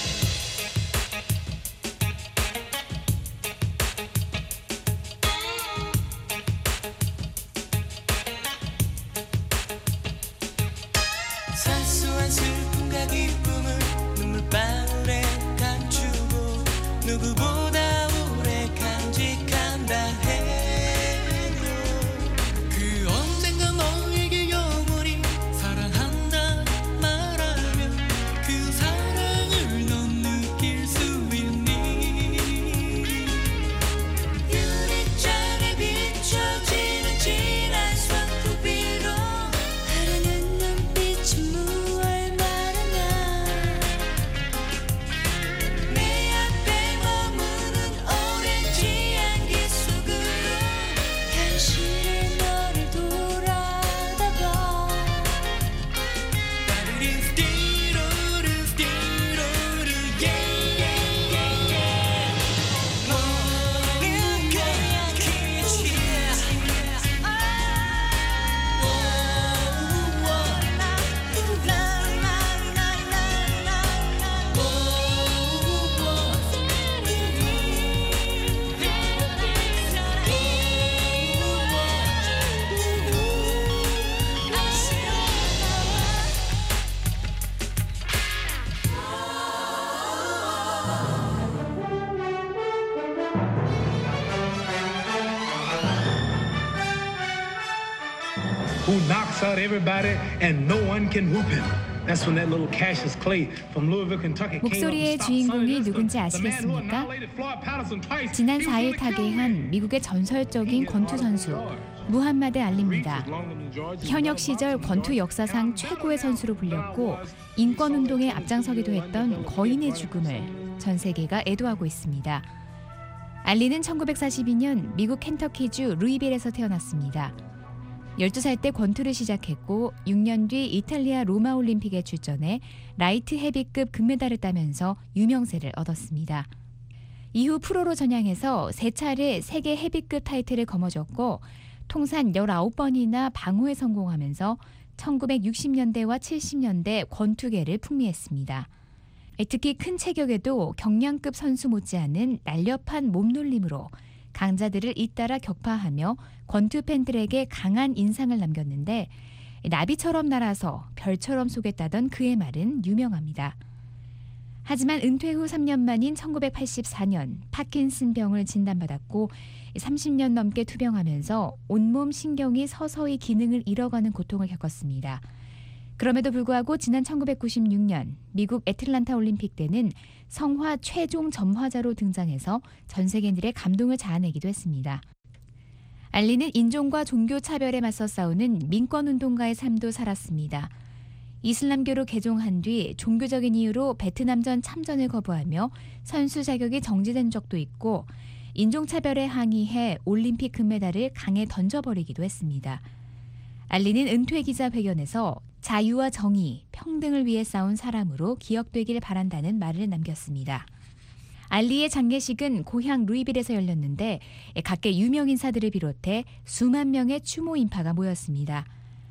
Speaker 2: 사소한 슬픔과 기쁨을 눈물방울에 감추고 누구보다 오래 간직한다 해도 그 언젠가 너에게 영원히 사랑한다 말하면 그 사랑을 넌 느낄 수 있니. 유리잔에 비춰지는 진한 손톱 위로 흐르는 눈빛은 무얼 말하나. 내 앞에 머무는
Speaker 8: who knocks out everybody and no one can whoop him. That's when that little Cassius Clay from Louisville, Kentucky came up
Speaker 5: 목소리의
Speaker 8: and stopped
Speaker 5: 주인공이
Speaker 8: Sonny
Speaker 5: 누군지
Speaker 8: Liston, the man who
Speaker 5: 아시겠습니까?
Speaker 8: annihilated Floyd Patterson twice.
Speaker 5: 지난
Speaker 8: He was
Speaker 5: 사 일
Speaker 8: gonna kill
Speaker 5: 타계한
Speaker 8: him.
Speaker 5: 미국의 전설적인 권투 선수 무함마드 알리입니다. 현역 시절 권투 역사상 최고의 선수로 불렸고 인권운동에 앞장서기도 했던 거인의 죽음을 전 세계가 애도하고 있습니다. 알리는 천구백사십이 년 미국 켄터키주 루이빌에서 태어났습니다. 열두 살 때 권투를 시작했고 육 년 뒤 이탈리아 로마 올림픽에 출전해 라이트 헤비급 금메달을 따면서 유명세를 얻었습니다. 이후 프로로 전향해서 세 차례 세계 헤비급 타이틀을 거머쥐었고 통산 열아홉 번이나 방어에 성공하면서 천구백육십 년대와 칠십 년대 권투계를 풍미했습니다. 특히 큰 체격에도 경량급 선수 못지않은 날렵한 몸놀림으로 강자들을 잇따라 격파하며 권투 팬들에게 강한 인상을 남겼는데 나비처럼 날아서 별처럼 쏘겠다던 그의 말은 유명합니다. 하지만 은퇴 후 삼 년 만인 천구백팔십사 년 파킨슨병을 진단받았고 삼십 년 넘게 투병하면서 온몸 신경이 서서히 기능을 잃어가는 고통을 겪었습니다. 그럼에도 불구하고 지난 천구백구십육 년 미국 애틀란타 올림픽 때는 성화 최종 점화자로 등장해서 전 세계인들의 감동을 자아내기도 했습니다. 알리는 인종과 종교 차별에 맞서 싸우는 민권운동가의 삶도 살았습니다. 이슬람교로 개종한 뒤 종교적인 이유로 베트남전 참전을 거부하며 선수 자격이 정지된 적도 있고 인종차별에 항의해 올림픽 금메달을 강에 던져버리기도 했습니다. 알리는 은퇴 기자회견에서 자유와 정의, 평등을 위해 싸운 사람으로 기억되길 바란다는 말을 남겼습니다. 알리의 장례식은 고향 루이빌에서 열렸는데 각계 유명 인사들을 비롯해 수만 명의 추모 인파가 모였습니다.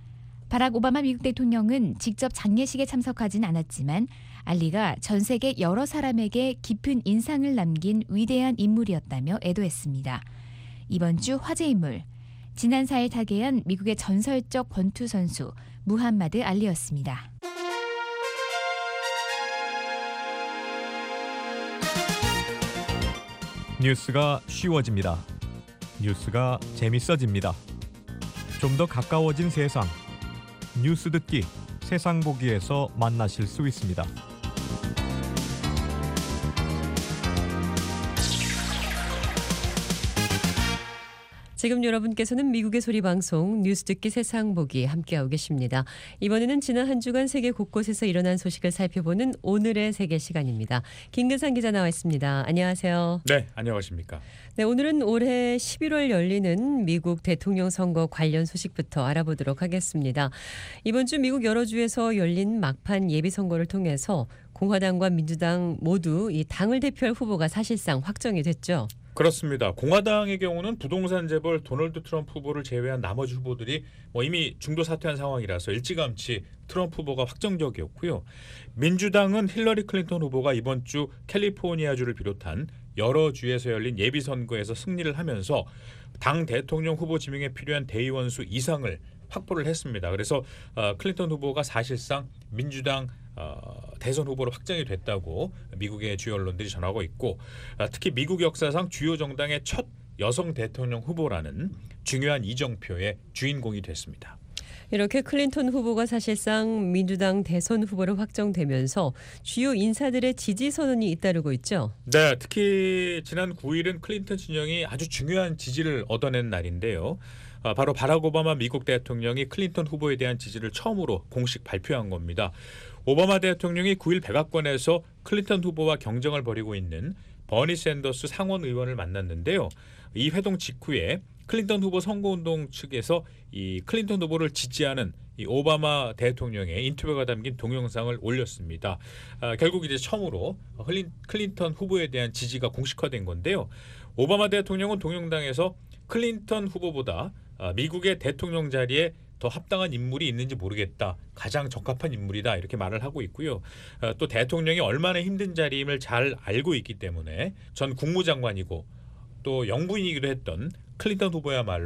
Speaker 5: 바락 오바마 미국 대통령은 직접 장례식에 참석하진 않았지만 알리가 전 세계 여러 사람에게 깊은 인상을 남긴 위대한 인물이었다며 애도했습니다. 이번 주 화제 인물, 지난 사 일 타계한 미국의 전설적 권투 선수 무함마드 알리였습니다.
Speaker 9: 뉴스가 쉬워집니다. 뉴스가 재밌어집니다. 좀 더 가까워진 세상. 뉴스 듣기, 세상 보기에서 만나실 수 있습니다.
Speaker 6: 지금 여러분께서는 미국의 소리 방송 뉴스 듣기 세상 보기 함께하고 계십니다. 이번에는 지난 한 주간 세계 곳곳에서 일어난 소식을 살펴보는 오늘의 세계 시간입니다. 김근상 기자 나와 있습니다. 안녕하세요.
Speaker 10: 네, 안녕하십니까.
Speaker 6: 네, 오늘은 올해 십일월 열리는 미국 대통령 선거 관련 소식부터 알아보도록 하겠습니다. 이번 주 미국 여러 주에서 열린 막판 예비 선거를 통해서 공화당과 민주당 모두 이 당을 대표할 후보가 사실상 확정이 됐죠.
Speaker 10: 그렇습니다. 공화당의 경우는 부동산 재벌 도널드 트럼프 후보를 제외한 나머지 후보들이 뭐 이미 중도 사퇴한 상황이라서 일찌감치 트럼프 후보가 확정적이었고요. 민주당은 힐러리 클린턴 후보가 이번 주 캘리포니아주를 비롯한 여러 주에서 열린 예비선거에서 승리를 하면서 당 대통령 후보 지명에 필요한 대의원 수 이상을 확보를 했습니다. 그래서 어, 클린턴 후보가 사실상 민주당 어, 대선 후보로 확정이 됐다고 미국의 주요 언론들이 전하고 있고 어, 특히 미국 역사상 주요 정당의 첫 여성 대통령 후보라는 중요한 이정표의 주인공이 됐습니다.
Speaker 6: 이렇게 클린턴 후보가 사실상 민주당 대선 후보로 확정되면서 주요 인사들의 지지 선언이 잇따르고 있죠.
Speaker 10: 네, 특히 지난 구 일은 클린턴 진영이 아주 중요한 지지를 얻어낸 날인데요. 아, 바로 바락 오바마 미국 대통령이 클린턴 후보에 대한 지지를 처음으로 공식 발표한 겁니다. 오바마 대통령이 구 일 백악관에서 클린턴 후보와 경쟁을 벌이고 있는 버니 샌더스 상원 의원을 만났는데요. 이 회동 직후에 클린턴 후보 선거운동 측에서 이 클린턴 후보를 지지하는 이 오바마 대통령의 인터뷰가 담긴 동영상을 올렸습니다. 아, 결국 이제 처음으로 클린, 클린턴 후보에 대한 지지가 공식화된 건데요. 오바마 대통령은 동영상에서 클린턴 후보보다 아, 미국의 대통령 자리에 더 합당한 인물이 있는지 모르겠다. 가장 적합한 인물이다. 이렇게 말을 하고 있고요. 아, 또 대통령이 얼마나 힘든 자리임을 잘 알고 있기 때문에 전 국무장관이고 또 영부인이기도 했던 클린턴 후보야말로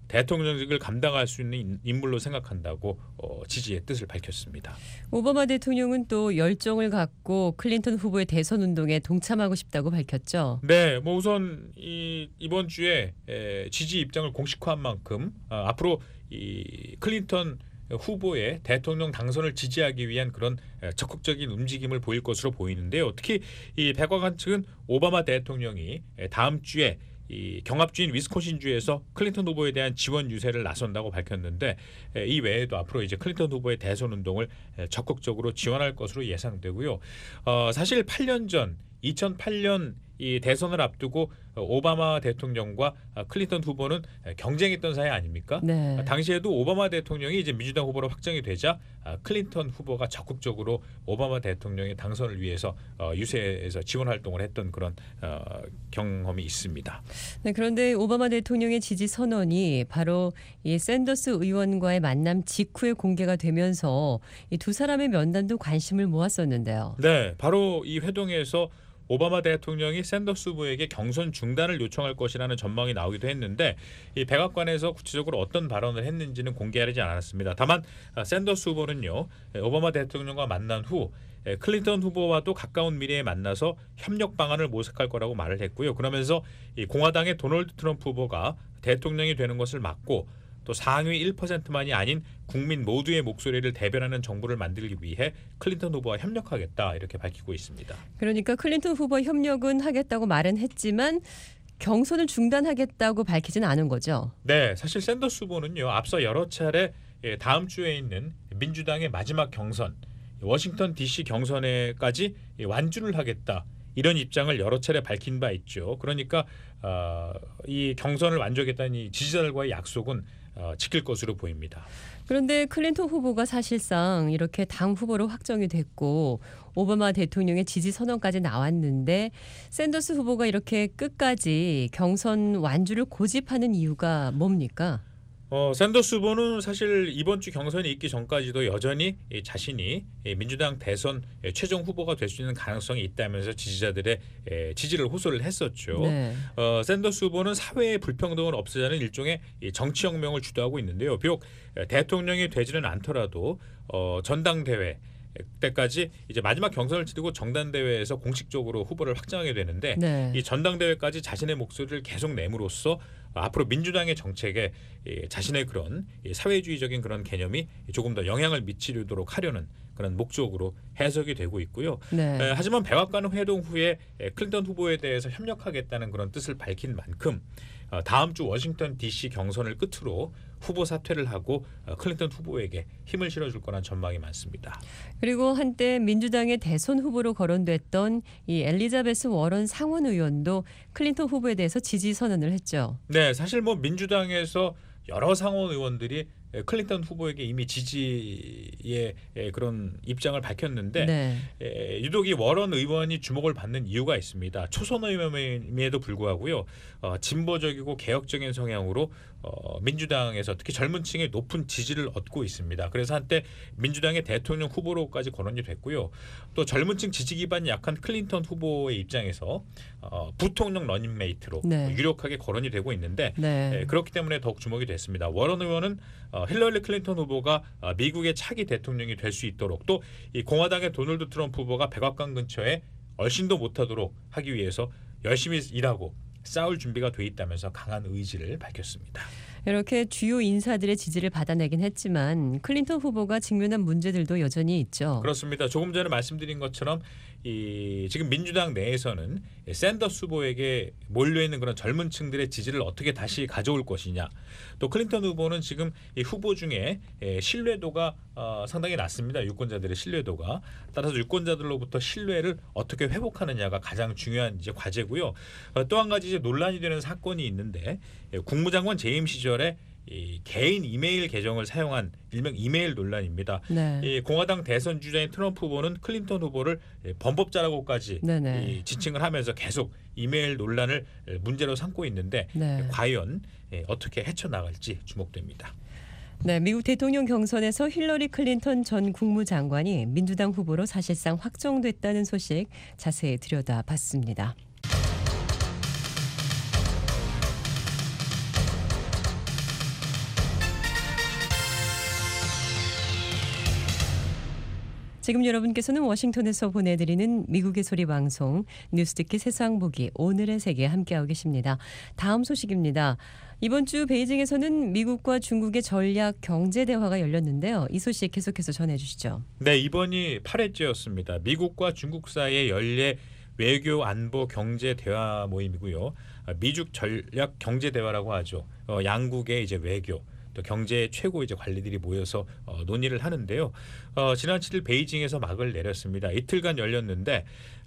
Speaker 10: 대통령직을 감당할 수 있는 인물로 생각한다고 어, 지지의 뜻을 밝혔습니다.
Speaker 6: 오바마 대통령은 또 열정을 갖고 클린턴 후보의 대선 운동에 동참하고 싶다고 밝혔죠.
Speaker 10: 네, 뭐 우선 이, 이번 주에 에, 지지 입장을 공식화한 만큼 어, 앞으로 이 클린턴 후보의 대통령 당선을 지지하기 위한 그런 적극적인 움직임을 보일 것으로 보이는데요. 특히 이 백악관 측은 오바마 대통령이 다음 주에 이 경합주인 위스콘신주에서 클린턴 후보에 대한 지원 유세를 나선다고 밝혔는데 이 외에도 앞으로 이제 클린턴 후보의 대선 운동을 적극적으로 지원할 것으로 예상되고요. 어, 사실 팔 년 전 이천팔 년 이 대선을 앞두고 오바마 대통령과 클린턴 후보는 경쟁했던 사이 아닙니까?
Speaker 6: 네.
Speaker 10: 당시에도 오바마 대통령이 이제 민주당 후보로 확정이 되자 클린턴 후보가 적극적으로 오바마 대통령의 당선을 위해서 유세에서 지원 활동을 했던 그런 경험이 있습니다.
Speaker 6: 네, 그런데 오바마 대통령의 지지 선언이 바로 이 샌더스 의원과의 만남 직후에 공개가 되면서 이 두 사람의 면담도 관심을 모았었는데요.
Speaker 10: 네, 바로 이 회동에서 오바마 대통령이 샌더스 후보에게 경선 중단을 요청할 것이라는 전망이 나오기도 했는데 이 백악관에서 구체적으로 어떤 발언을 했는지는 공개하지 않았습니다. 다만 샌더스 후보는요, 오바마 대통령과 만난 후 클린턴 후보와도 가까운 미래에 만나서 협력 방안을 모색할 거라고 말을 했고요. 그러면서 이 공화당의 도널드 트럼프 후보가 대통령이 되는 것을 막고 또 상위 일 퍼센트만이 아닌 국민 모두의 목소리를 대변하는 정부를 만들기 위해 클린턴 후보와 협력하겠다 이렇게 밝히고 있습니다.
Speaker 6: 그러니까 클린턴 후보와 협력은 하겠다고 말은 했지만 경선을 중단하겠다고 밝히진 않은 거죠.
Speaker 10: 네, 사실 샌더스 후보는요, 앞서 여러 차례 다음 주에 있는 민주당의 마지막 경선 워싱턴 디씨 경선에까지 완주를 하겠다. 이런 입장을 여러 차례 밝힌 바 있죠. 그러니까 어, 이 경선을 완주하겠다는 이 지지자들과의 약속은 어, 지킬 것으로 보입니다.
Speaker 6: 그런데 클린턴 후보가 사실상 이렇게 당 후보로 확정이 됐고 오바마 대통령의 지지 선언까지 나왔는데 샌더스 후보가 이렇게 끝까지 경선 완주를 고집하는 이유가 뭡니까?
Speaker 10: 어, 샌더스 후보는 사실 이번 주 경선이 있기 전까지도 여전히 자신이 민주당 대선 최종 후보가 될 수 있는 가능성이 있다면서 지지자들의 지지를 호소를 했었죠.
Speaker 6: 네.
Speaker 10: 어, 샌더스 후보는 사회의 불평등을 없애자는 일종의 정치혁명을 주도하고 있는데요. 비록 대통령이 되지는 않더라도 어, 전당대회 때까지 이제 마지막 경선을 치르고 정당대회에서 공식적으로 후보를 확정하게 되는데
Speaker 6: 네.
Speaker 10: 이 전당대회까지 자신의 목소리를 계속 내므로써 앞으로 민주당의 정책에 자신의 그런 사회주의적인 그런 개념이 조금 더 영향을 미치도록 하려는 그런 목적으로 해석이 되고 있고요.
Speaker 6: 네.
Speaker 10: 에, 하지만 백악관 회동 후에 클린턴 후보에 대해서 협력하겠다는 그런 뜻을 밝힌 만큼 어, 다음 주 워싱턴 디씨 경선을 끝으로 후보 사퇴를 하고 어, 클린턴 후보에게 힘을 실어줄 거란 전망이 많습니다.
Speaker 6: 그리고 한때 민주당의 대선 후보로 거론됐던 이 엘리자베스 워런 상원 의원도 클린턴 후보에 대해서 지지 선언을 했죠.
Speaker 10: 네, 사실 뭐 민주당에서 여러 상원 의원들이 클린턴 후보에게 이미 지지의 그런 입장을 밝혔는데
Speaker 6: 네.
Speaker 10: 에, 유독 이 워런 의원이 주목을 받는 이유가 있습니다. 초선 의원임에도 불구하고요, 어, 진보적이고 개혁적인 성향으로 어, 민주당에서 특히 젊은 층의 높은 지지를 얻고 있습니다. 그래서 한때 민주당의 대통령 후보로까지 거론이 됐고요. 또 젊은 층 지지 기반이 약한 클린턴 후보의 입장에서 어, 부통령 러닝메이트로
Speaker 6: 네.
Speaker 10: 유력하게 거론이 되고 있는데
Speaker 6: 네.
Speaker 10: 에, 그렇기 때문에 더욱 주목이 됐습니다. 워런 의원은 어, 힐러리 클린턴 후보가 어, 미국의 차기 대통령이 될 수 있도록 또 이 공화당의 도널드 트럼프 후보가 백악관 근처에 얼씬도 못하도록 하기 위해서 열심히 일하고 싸울 준비가 돼 있다면서 강한 의지를 밝혔습니다.
Speaker 6: 이렇게 주요 인사들의 지지를 받아내긴 했지만 클린턴 후보가 직면한 문제들도 여전히 있죠.
Speaker 10: 그렇습니다. 조금 전에 말씀드린 것처럼 이 지금 민주당 내에서는 샌더스 후보에게 몰려있는 그런 젊은 층들의 지지를 어떻게 다시 가져올 것이냐. 또 클린턴 후보는 지금 이 후보 중에 신뢰도가 어, 상당히 낮습니다. 유권자들의 신뢰도가. 따라서 유권자들로부터 신뢰를 어떻게 회복하느냐가 가장 중요한 이제 과제고요. 어, 또 한 가지 이제 논란이 되는 사건이 있는데 국무장관 재임 시절에 이 개인 이메일 계정을 사용한 일명 이메일 논란입니다.
Speaker 6: 네.
Speaker 10: 이 공화당 대선 주자인 트럼프 후보는 클린턴 후보를 범법자라고까지 이 지칭을 하면서 계속 이메일 논란을 문제로 삼고 있는데
Speaker 6: 네.
Speaker 10: 과연 어떻게 헤쳐나갈지 주목됩니다.
Speaker 6: 네, 미국 대통령 경선에서 힐러리 클린턴 전 국무장관이 민주당 후보로 사실상 확정됐다는 소식 자세히 들여다봤습니다. 지금 여러분께서는 워싱턴에서 보내드리는 미국의 소리 방송 뉴스 듣기 세상 보기 오늘의 세계 함께하고 계십니다. 다음 소식입니다. 이번 주 베이징에서는 미국과 중국의 전략 경제 대화가 열렸는데요. 이 소식 계속해서 전해주시죠.
Speaker 10: 네, 이번이 팔 회째였습니다. 미국과 중국 사이의 연례 외교, 안보, 경제 대화 모임이고요. 미중 전략 경제 대화라고 하죠. 어, 양국의 이제 외교, 또 경제 최고 이제 관리들이 모여서 어, 논의를 하는데요. 어, 지난 칠 일 베이징에서 막을 내렸습니다. 이틀간 열렸는데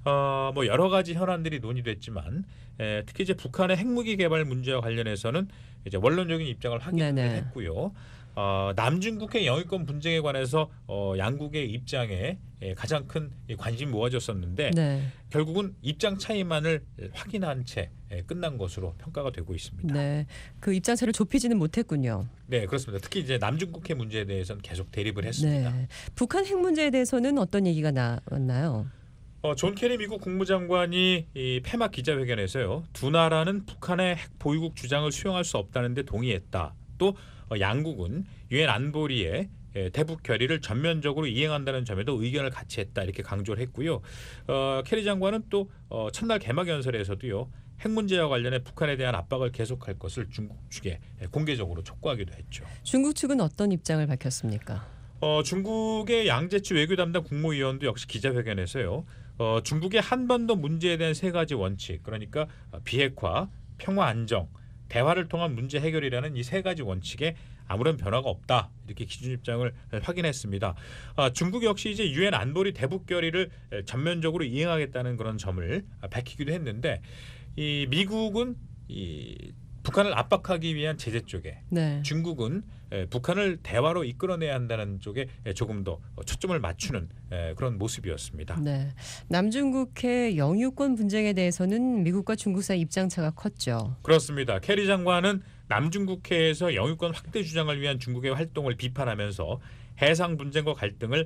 Speaker 10: 어, 뭐 여러 가지 현안들이 논의됐지만 에, 특히 이제 북한의 핵무기 개발 문제와 관련해서는 이제 원론적인 입장을 확인했고요. 어, 남중국해 영유권 분쟁에 관해서 어, 양국의 입장에 예, 가장 큰 관심이 모아졌었는데
Speaker 6: 네.
Speaker 10: 결국은 입장 차이만을 확인한 채 예, 끝난 것으로 평가가 되고 있습니다.
Speaker 6: 네, 그 입장 차를 좁히지는 못했군요.
Speaker 10: 네, 그렇습니다. 특히 이제 남중국해 문제에 대해서는 계속 대립을 했습니다.
Speaker 6: 네. 북한 핵 문제에 대해서는 어떤 얘기가 나왔나요?
Speaker 10: 어, 존 케리 미국 국무장관이 이 폐막 기자회견에서요. 두 나라는 북한의 핵 보유국 주장을 수용할 수 없다는 데 동의했다. 또 어, 양국은 유엔 안보리의 대북 결의를 전면적으로 이행한다는 점에도 의견을 같이 했다. 이렇게 강조를 했고요. 어, 케리 장관은 또 어, 첫날 개막 연설에서도요. 핵 문제와 관련해 북한에 대한 압박을 계속할 것을 중국 측에 공개적으로 촉구하기도 했죠.
Speaker 6: 중국 측은 어떤 입장을 밝혔습니까?
Speaker 10: 어, 중국의 양재치 외교 담당 국무위원도 역시 기자회견에서요. 어, 중국의 한반도 문제에 대한 세 가지 원칙, 그러니까 비핵화, 평화 안정, 대화를 통한 문제 해결이라는 이 세 가지 원칙에 아무런 변화가 없다. 이렇게 기준 입장을 확인했습니다. 아, 중국 역시 이제 유엔 안보리 대북 결의를 전면적으로 이행하겠다는 그런 점을 밝히기도 했는데 이 미국은 이 북한을 압박하기 위한 제재 쪽에
Speaker 6: 네.
Speaker 10: 중국은 북한을 대화로 이끌어내야 한다는 쪽에 조금 더 초점을 맞추는 그런 모습이었습니다.
Speaker 6: 네. 남중국해 영유권 분쟁에 대해서는 미국과 중국 사이 입장차가 컸죠.
Speaker 10: 그렇습니다. 케리 장관은 남중국해에서 영유권 확대 주장을 위한 중국의 활동을 비판하면서 해상 분쟁과 갈등을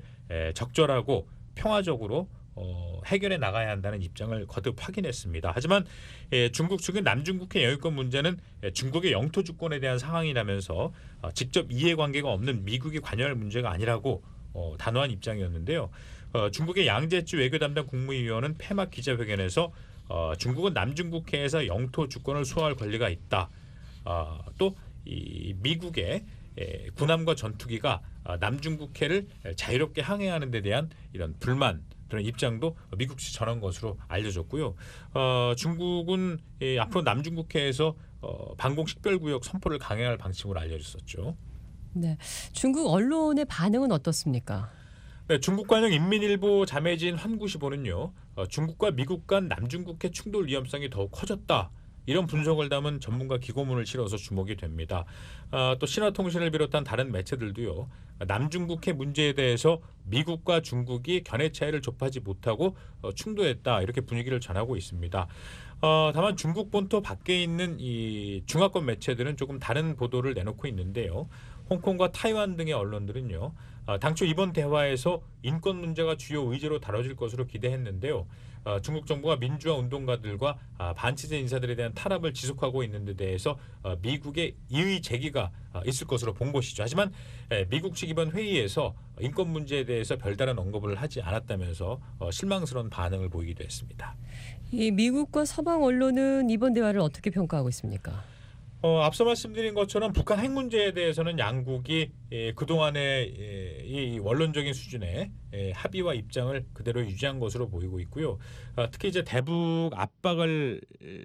Speaker 10: 적절하고 평화적으로 어, 해결해 나가야 한다는 입장을 거듭 확인했습니다. 하지만 예, 중국 측은 남중국해 영유권 문제는 예, 중국의 영토 주권에 대한 상황이라면서 어, 직접 이해관계가 없는 미국이 관여할 문제가 아니라고 어, 단호한 입장이었는데요. 어, 중국의 양재치 외교 담당 국무위원은 폐막 기자회견에서 어, 중국은 남중국해에서 영토 주권을 수호할 권리가 있다. 어, 또 이 미국의 예, 군함과 전투기가 어, 남중국해를 자유롭게 항해하는 데 대한 이런 불만 그런 입장도 미국 측 전한 것으로 알려졌고요. 어, 중국은 예, 앞으로 남중국해에서 어, 방공 식별구역 선포를 강행할 방침으로 알려졌었죠.
Speaker 6: 네, 중국 언론의 반응은 어떻습니까?
Speaker 10: 네, 중국 관영 인민일보 자매지인 환구시보는요. 어, 중국과 미국 간 남중국해 충돌 위험성이 더욱 커졌다. 이런 분석을 담은 전문가 기고문을 실어서 주목이 됩니다. 어, 또 신화통신을 비롯한 다른 매체들도요. 남중국해 문제에 대해서 미국과 중국이 견해 차이를 좁하지 못하고 어, 충돌했다 이렇게 분위기를 전하고 있습니다. 어, 다만 중국 본토 밖에 있는 이 중화권 매체들은 조금 다른 보도를 내놓고 있는데요. 홍콩과 타이완 등의 언론들은요. 어, 당초 이번 대화에서 인권 문제가 주요 의제로 다뤄질 것으로 기대했는데요. 어, 중국 정부가 민주화 운동가들과 아, 반체제 인사들에 대한 탄압을 지속하고 있는 데 대해서 어, 미국의 이의 제기가 어, 있을 것으로 본 것이죠. 하지만 에, 미국 측 이번 회의에서 인권 문제에 대해서 별다른 언급을 하지 않았다면서 어, 실망스러운 반응을 보이기도 했습니다.
Speaker 6: 이 미국과 서방 언론은 이번 대화를 어떻게 평가하고 있습니까?
Speaker 10: 어, 앞서 말씀드린 것처럼 북한 핵 문제에 대해서는 양국이 예, 그동안의 예, 이 원론적인 수준의 예, 합의와 입장을 그대로 유지한 것으로 보이고 있고요. 어, 특히 이제 대북 압박을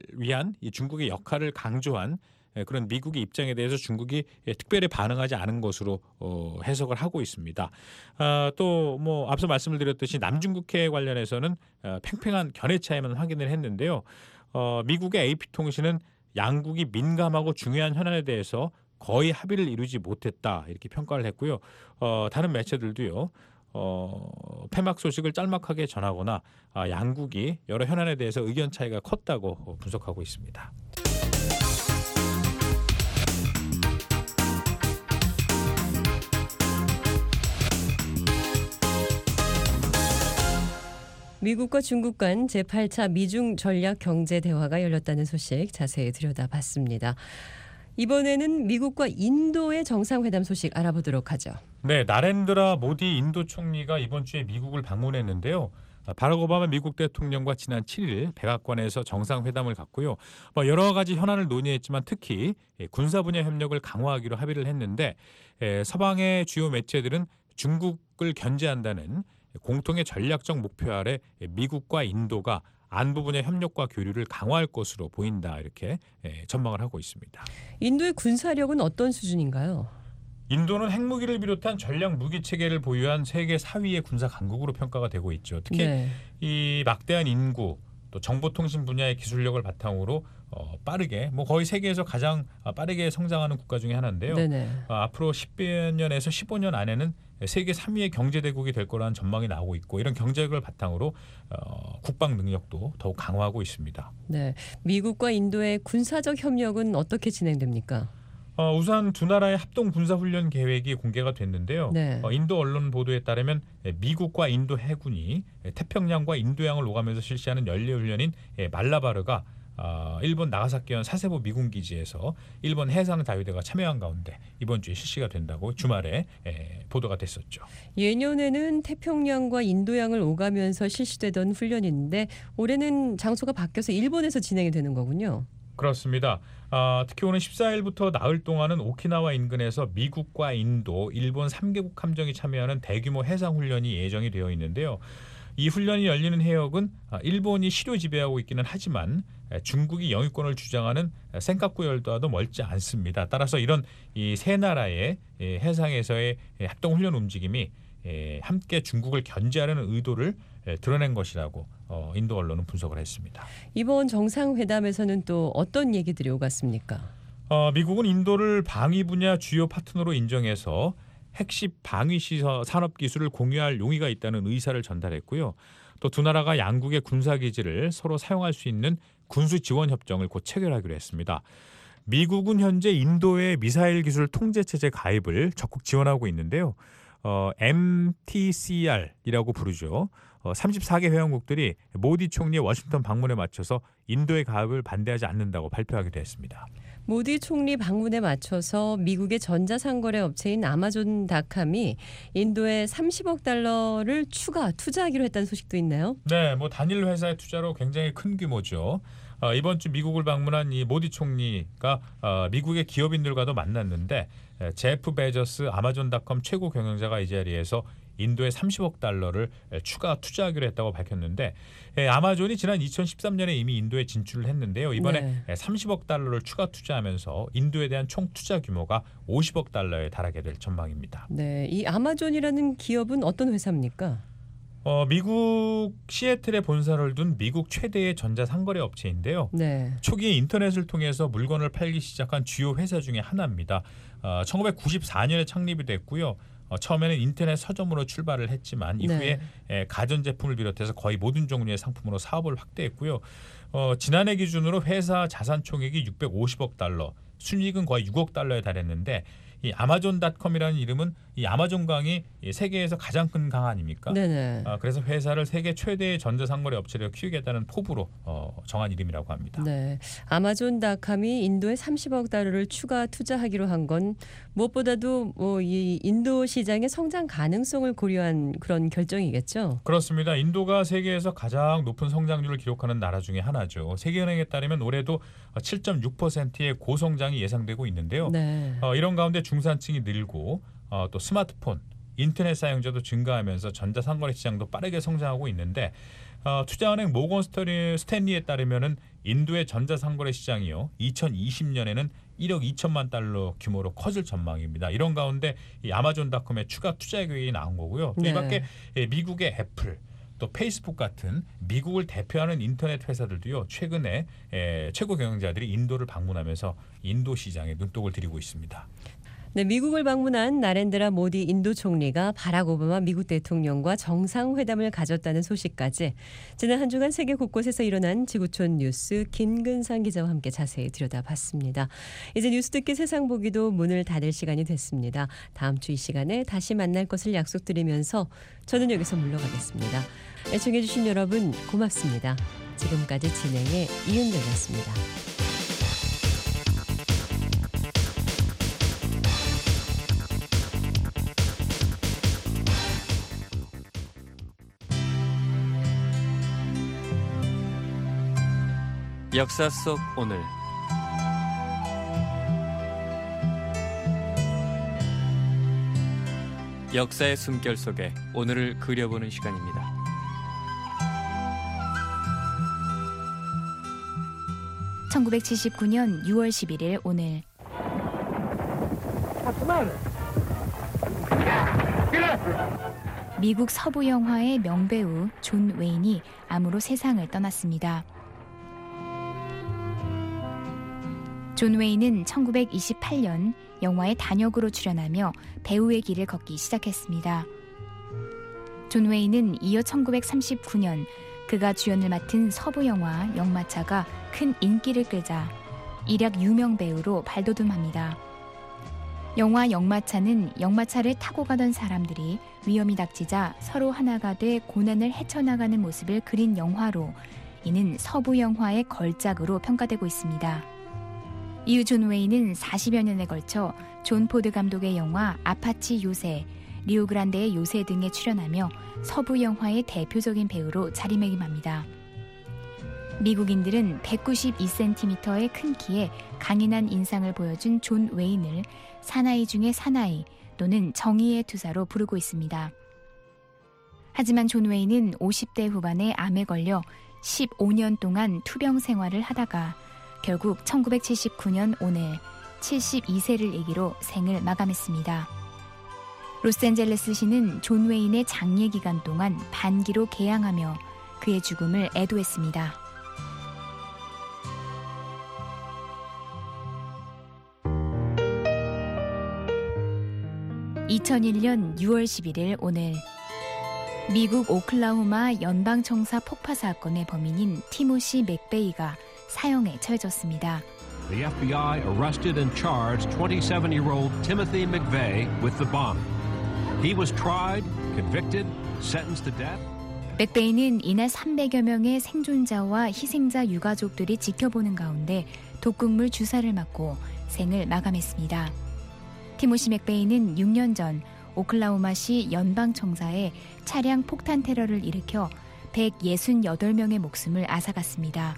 Speaker 10: 위한 이 중국의 역할을 강조한 예, 그런 미국의 입장에 대해서 중국이 예, 특별히 반응하지 않은 것으로 어, 해석을 하고 있습니다. 아, 또 뭐 앞서 말씀을 드렸듯이 남중국해 관련해서는 어, 팽팽한 견해 차이만 확인을 했는데요. 어, 미국의 에이피통신은 양국이 민감하고 중요한 현안에 대해서 거의 합의를 이루지 못했다 이렇게 평가를 했고요. 어, 다른 매체들도요. 어, 폐막 소식을 짤막하게 전하거나 아, 양국이 여러 현안에 대해서 의견 차이가 컸다고 분석하고 있습니다.
Speaker 6: 미국과 중국 간 제팔 차 미중 전략 경제 대화가 열렸다는 소식 자세히 들여다봤습니다. 이번에는 미국과 인도의 정상회담 소식 알아보도록 하죠.
Speaker 10: 네, 나렌드라 모디 인도 총리가 이번 주에 미국을 방문했는데요. 바락 오바마 미국 대통령과 지난 칠 일 백악관에서 정상회담을 갖고요. 뭐 여러 가지 현안을 논의했지만 특히 군사 분야 협력을 강화하기로 합의를 했는데 서방의 주요 매체들은 중국을 견제한다는 공통의 전략적 목표 아래 미국과 인도가 안보 분야 협력과 교류를 강화할 것으로 보인다 이렇게 전망을 하고 있습니다.
Speaker 6: 인도의 군사력은 어떤 수준인가요?
Speaker 10: 인도는 핵무기를 비롯한 전략 무기 체계를 보유한 세계 사 위의 군사 강국으로 평가가 되고 있죠. 특히
Speaker 6: 네.
Speaker 10: 이 막대한 인구 또 정보통신 분야의 기술력을 바탕으로 어, 빠르게 뭐 거의 세계에서 가장 빠르게 성장하는 국가 중에 하나인데요. 어, 앞으로 십 년에서 십오 년 안에는 세계 삼 위의 경제대국이 될 거라는 전망이 나오고 있고 이런 경제력을 바탕으로 어, 국방 능력도 더욱 강화하고 있습니다.
Speaker 6: 네, 미국과 인도의 군사적 협력은 어떻게 진행됩니까?
Speaker 10: 어, 우선 두 나라의 합동 군사훈련 계획이 공개가 됐는데요.
Speaker 6: 네.
Speaker 10: 어, 인도 언론 보도에 따르면 미국과 인도 해군이 태평양과 인도양을 오가면서 실시하는 연례훈련인 말라바르가 어, 일본 나가사키현 사세보 미군 기지에서 일본 해상 자위대가 참여한 가운데 이번 주에 실시가 된다고 주말에 에, 보도가 됐었죠.
Speaker 6: 예년에는 태평양과 인도양을 오가면서 실시되던 훈련인데 올해는 장소가 바뀌어서 일본에서 진행이 되는 거군요.
Speaker 10: 그렇습니다. 아, 특히 오는 십사 일부터 나흘 동안은 오키나와 인근에서 미국과 인도, 일본 삼 개국 함정이 참여하는 대규모 해상훈련이 예정이 되어 있는데요. 이 훈련이 열리는 해역은 일본이 실효 지배하고 있기는 하지만 중국이 영유권을 주장하는 센카쿠 열도와도 멀지 않습니다. 따라서 이런 이 세 나라의 해상에서의 합동훈련 움직임이 함께 중국을 견제하려는 의도를 드러낸 것이라고 어, 인도 언론은 분석을 했습니다.
Speaker 6: 이번 정상회담에서는 또 어떤 얘기들이 오갔습니까?
Speaker 10: 어, 미국은 인도를 방위 분야 주요 파트너로 인정해서 핵심 방위 시설 산업 기술을 공유할 용의가 있다는 의사를 전달했고요. 또 두 나라가 양국의 군사 기지를 서로 사용할 수 있는 군수 지원 협정을 곧 체결하기로 했습니다. 미국은 현재 인도의 미사일 기술 통제 체제 가입을 적극 지원하고 있는데요. 어, 엠티씨알이라고 부르죠. 어, 삼십사 개 회원국들이 모디 총리의 워싱턴 방문에 맞춰서 인도의 가입을 반대하지 않는다고 발표하기도 했습니다.
Speaker 6: 모디 총리 방문에 맞춰서 미국의 전자상거래 업체인 아마존닷컴이 인도에 삼십억 달러를 추가 투자하기로 했다는 소식도 있나요?
Speaker 10: 네, 뭐 단일 회사의 투자로 굉장히 큰 규모죠. 어, 이번 주 미국을 방문한 이 모디 총리가 어, 미국의 기업인들과도 만났는데 에, 제프 베저스 아마존닷컴 최고 경영자가 이 자리에서 인도에 삼십억 달러를 추가 투자하기로 했다고 밝혔는데 에, 아마존이 지난 이천십삼 년에 이미 인도에 진출을 했는데요. 이번에 네. 삼십억 달러를 추가 투자하면서 인도에 대한 총 투자 규모가 오십억 달러에 달하게 될 전망입니다.
Speaker 6: 네, 이 아마존이라는 기업은 어떤 회사입니까?
Speaker 10: 어, 미국 시애틀에 본사를 둔 미국 최대의 전자상거래 업체인데요.
Speaker 6: 네.
Speaker 10: 초기에 인터넷을 통해서 물건을 팔기 시작한 주요 회사 중에 하나입니다. 어, 천구백구십사 년에 창립이 됐고요. 어, 처음에는 인터넷 서점으로 출발을 했지만 이후에 네. 에, 가전제품을 비롯해서 거의 모든 종류의 상품으로 사업을 확대했고요. 어, 지난해 기준으로 회사 자산 총액이 육백오십억 달러, 순이익은 거의 육억 달러에 달했는데 이 아마존닷컴이라는 이름은 이 아마존강이 세계에서 가장 큰 강 아닙니까?
Speaker 6: 네네.
Speaker 10: 아, 그래서 회사를 세계 최대의 전자상거래 업체로 키우겠다는 포부로 어, 정한 이름이라고 합니다.
Speaker 6: 네, 아마존닷컴이 인도에 삼십억 달러를 추가 투자하기로 한 건 무엇보다도 뭐 이 인도 시장의 성장 가능성을 고려한 그런 결정이겠죠.
Speaker 10: 그렇습니다. 인도가 세계에서 가장 높은 성장률을 기록하는 나라 중에 하나죠. 세계은행에 따르면 올해도 칠 점 육 퍼센트의 고성장이 예상되고 있는데요.
Speaker 6: 네.
Speaker 10: 어, 이런 가운데 중산층이 늘고 어, 또 스마트폰, 인터넷 사용자도 증가하면서 전자상거래 시장도 빠르게 성장하고 있는데 어, 투자은행 모건 스탠리에 따르면은 인도의 전자상거래 시장이요 이천이십 년에는 일억 이천만 달러 규모로 커질 전망입니다. 이런 가운데 이 아마존닷컴의 추가 투자 계획이 나온 거고요. 또
Speaker 6: 네.
Speaker 10: 이 밖에 미국의 애플, 또 페이스북 같은 미국을 대표하는 인터넷 회사들도요 최근에 에, 최고 경영자들이 인도를 방문하면서 인도 시장에 눈독을 들이고 있습니다.
Speaker 6: 네, 미국을 방문한 나렌드라 모디 인도 총리가 바락 오바마 미국 대통령과 정상회담을 가졌다는 소식까지 지난 한 주간 세계 곳곳에서 일어난 지구촌 뉴스 김근상 기자와 함께 자세히 들여다봤습니다. 이제 뉴스 듣기 세상 보기도 문을 닫을 시간이 됐습니다. 다음 주 이 시간에 다시 만날 것을 약속드리면서 저는 여기서 물러가겠습니다. 애청해 주신 여러분 고맙습니다. 지금까지 진행의 이은경이었습니다.
Speaker 11: 역사 속 오늘. 역사의 숨결 속에 오늘을 그려보는 시간입니다.
Speaker 5: 천구백칠십구 년 유월 십일일 오늘 미국 서부 영화의 명배우 존 웨인이 암으로 세상을 떠났습니다. 존 웨인은 천구백이십팔 년 영화에 단역으로 출연하며 배우의 길을 걷기 시작했습니다. 존 웨인은 이어 천구백삼십구 년 그가 주연을 맡은 서부 영화 영마차가 큰 인기를 끌자 일약 유명 배우로 발돋움합니다. 영화 영마차는 영마차를 타고 가던 사람들이 위험이 닥치자 서로 하나가 돼 고난을 헤쳐나가는 모습을 그린 영화로 이는 서부 영화의 걸작으로 평가되고 있습니다. 이후 존 웨인은 사십여 년에 걸쳐 존 포드 감독의 영화 아파치 요새, 리오그란데의 요새 등에 출연하며 서부 영화의 대표적인 배우로 자리매김합니다. 미국인들은 백구십이 센티미터의 큰 키에 강인한 인상을 보여준 존 웨인을 사나이 중의 사나이 또는 정의의 투사로 부르고 있습니다. 하지만 존 웨인은 오십 대 후반에 암에 걸려 십오 년 동안 투병 생활을 하다가 결국 천구백칠십구 년 오늘 칠십이 세를 일기로 생을 마감했습니다. 로스앤젤레스시는 존 웨인의 장례 기간 동안 반기로 개양하며 그의 죽음을 애도했습니다. 이천일 년 유월 십일일 오늘 미국 오클라호마 연방청사 폭파 사건의 범인인 티모시 맥베이가 사형에 처해졌습니다.
Speaker 12: The F B I arrested and charged twenty-seven-year-old Timothy McVeigh with the bombing. He was tried, convicted, sentenced to death.
Speaker 5: 맥베이는 이날 삼백여 명의 생존자와 희생자 유가족들이 지켜보는 가운데 독극물 주사를 맞고 생을 마감했습니다. 티모시 맥베이는 육 년 전 오클라호마시 연방청사에 차량 폭탄 테러를 일으켜 백육십팔 명의 목숨을 앗아갔습니다.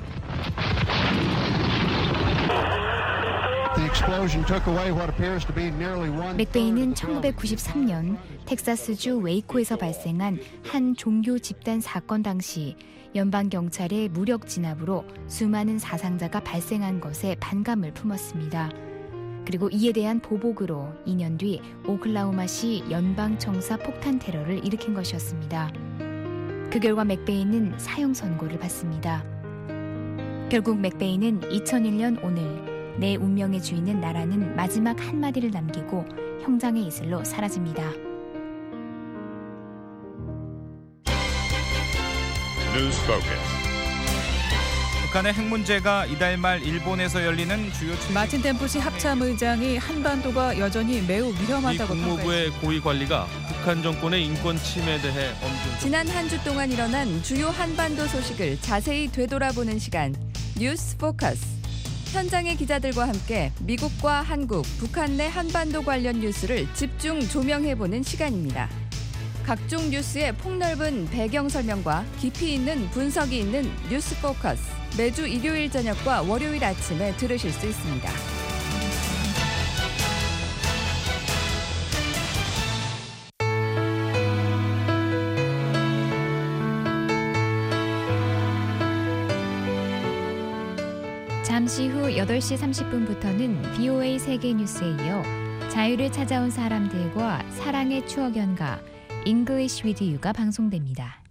Speaker 5: 맥베이는 천구백구십삼 년 텍사스주 웨이코에서 발생한 한 종교 집단 사건 당시 연방경찰의 무력 진압으로 수많은 사상자가 발생한 것에 반감을 품었습니다. 그리고 이에 대한 보복으로 이 년 뒤 오클라호마시 연방청사 폭탄 테러를 일으킨 것이었습니다. 그 결과 맥베이는 사형 선고를 받습니다. 결국 맥베이는 이천일 년 오늘 내 운명의 주인은 나라는 마지막 한마디를 남기고 형장의 이슬로 사라집니다.
Speaker 13: 뉴스 포커스. 북한의 핵 문제가 이달 말 일본에서 열리는 주요
Speaker 3: 마틴 템프시 합참의장이 한반도가 여전히 매우 위험하다고
Speaker 14: 미 국무부의 고위 관리가 북한 정권의 인권 침해에 대해 엄중.
Speaker 3: 지난 한 주 동안 일어난 주요 한반도 소식을 자세히 되돌아보는 시간 뉴스 포커스. 현장의 기자들과 함께 미국과 한국, 북한 내 한반도 관련 뉴스를 집중 조명해보는 시간입니다. 각종 뉴스의 폭넓은 배경 설명과 깊이 있는 분석이 있는 뉴스 포커스. 매주 일요일 저녁과 월요일 아침에 들으실 수 있습니다.
Speaker 5: 잠시 후 여덟 시 삼십 분부터는 비오에이 세계 뉴스에 이어 자유를 찾아온 사람들과 사랑의 추억 연가 English with You가 방송됩니다.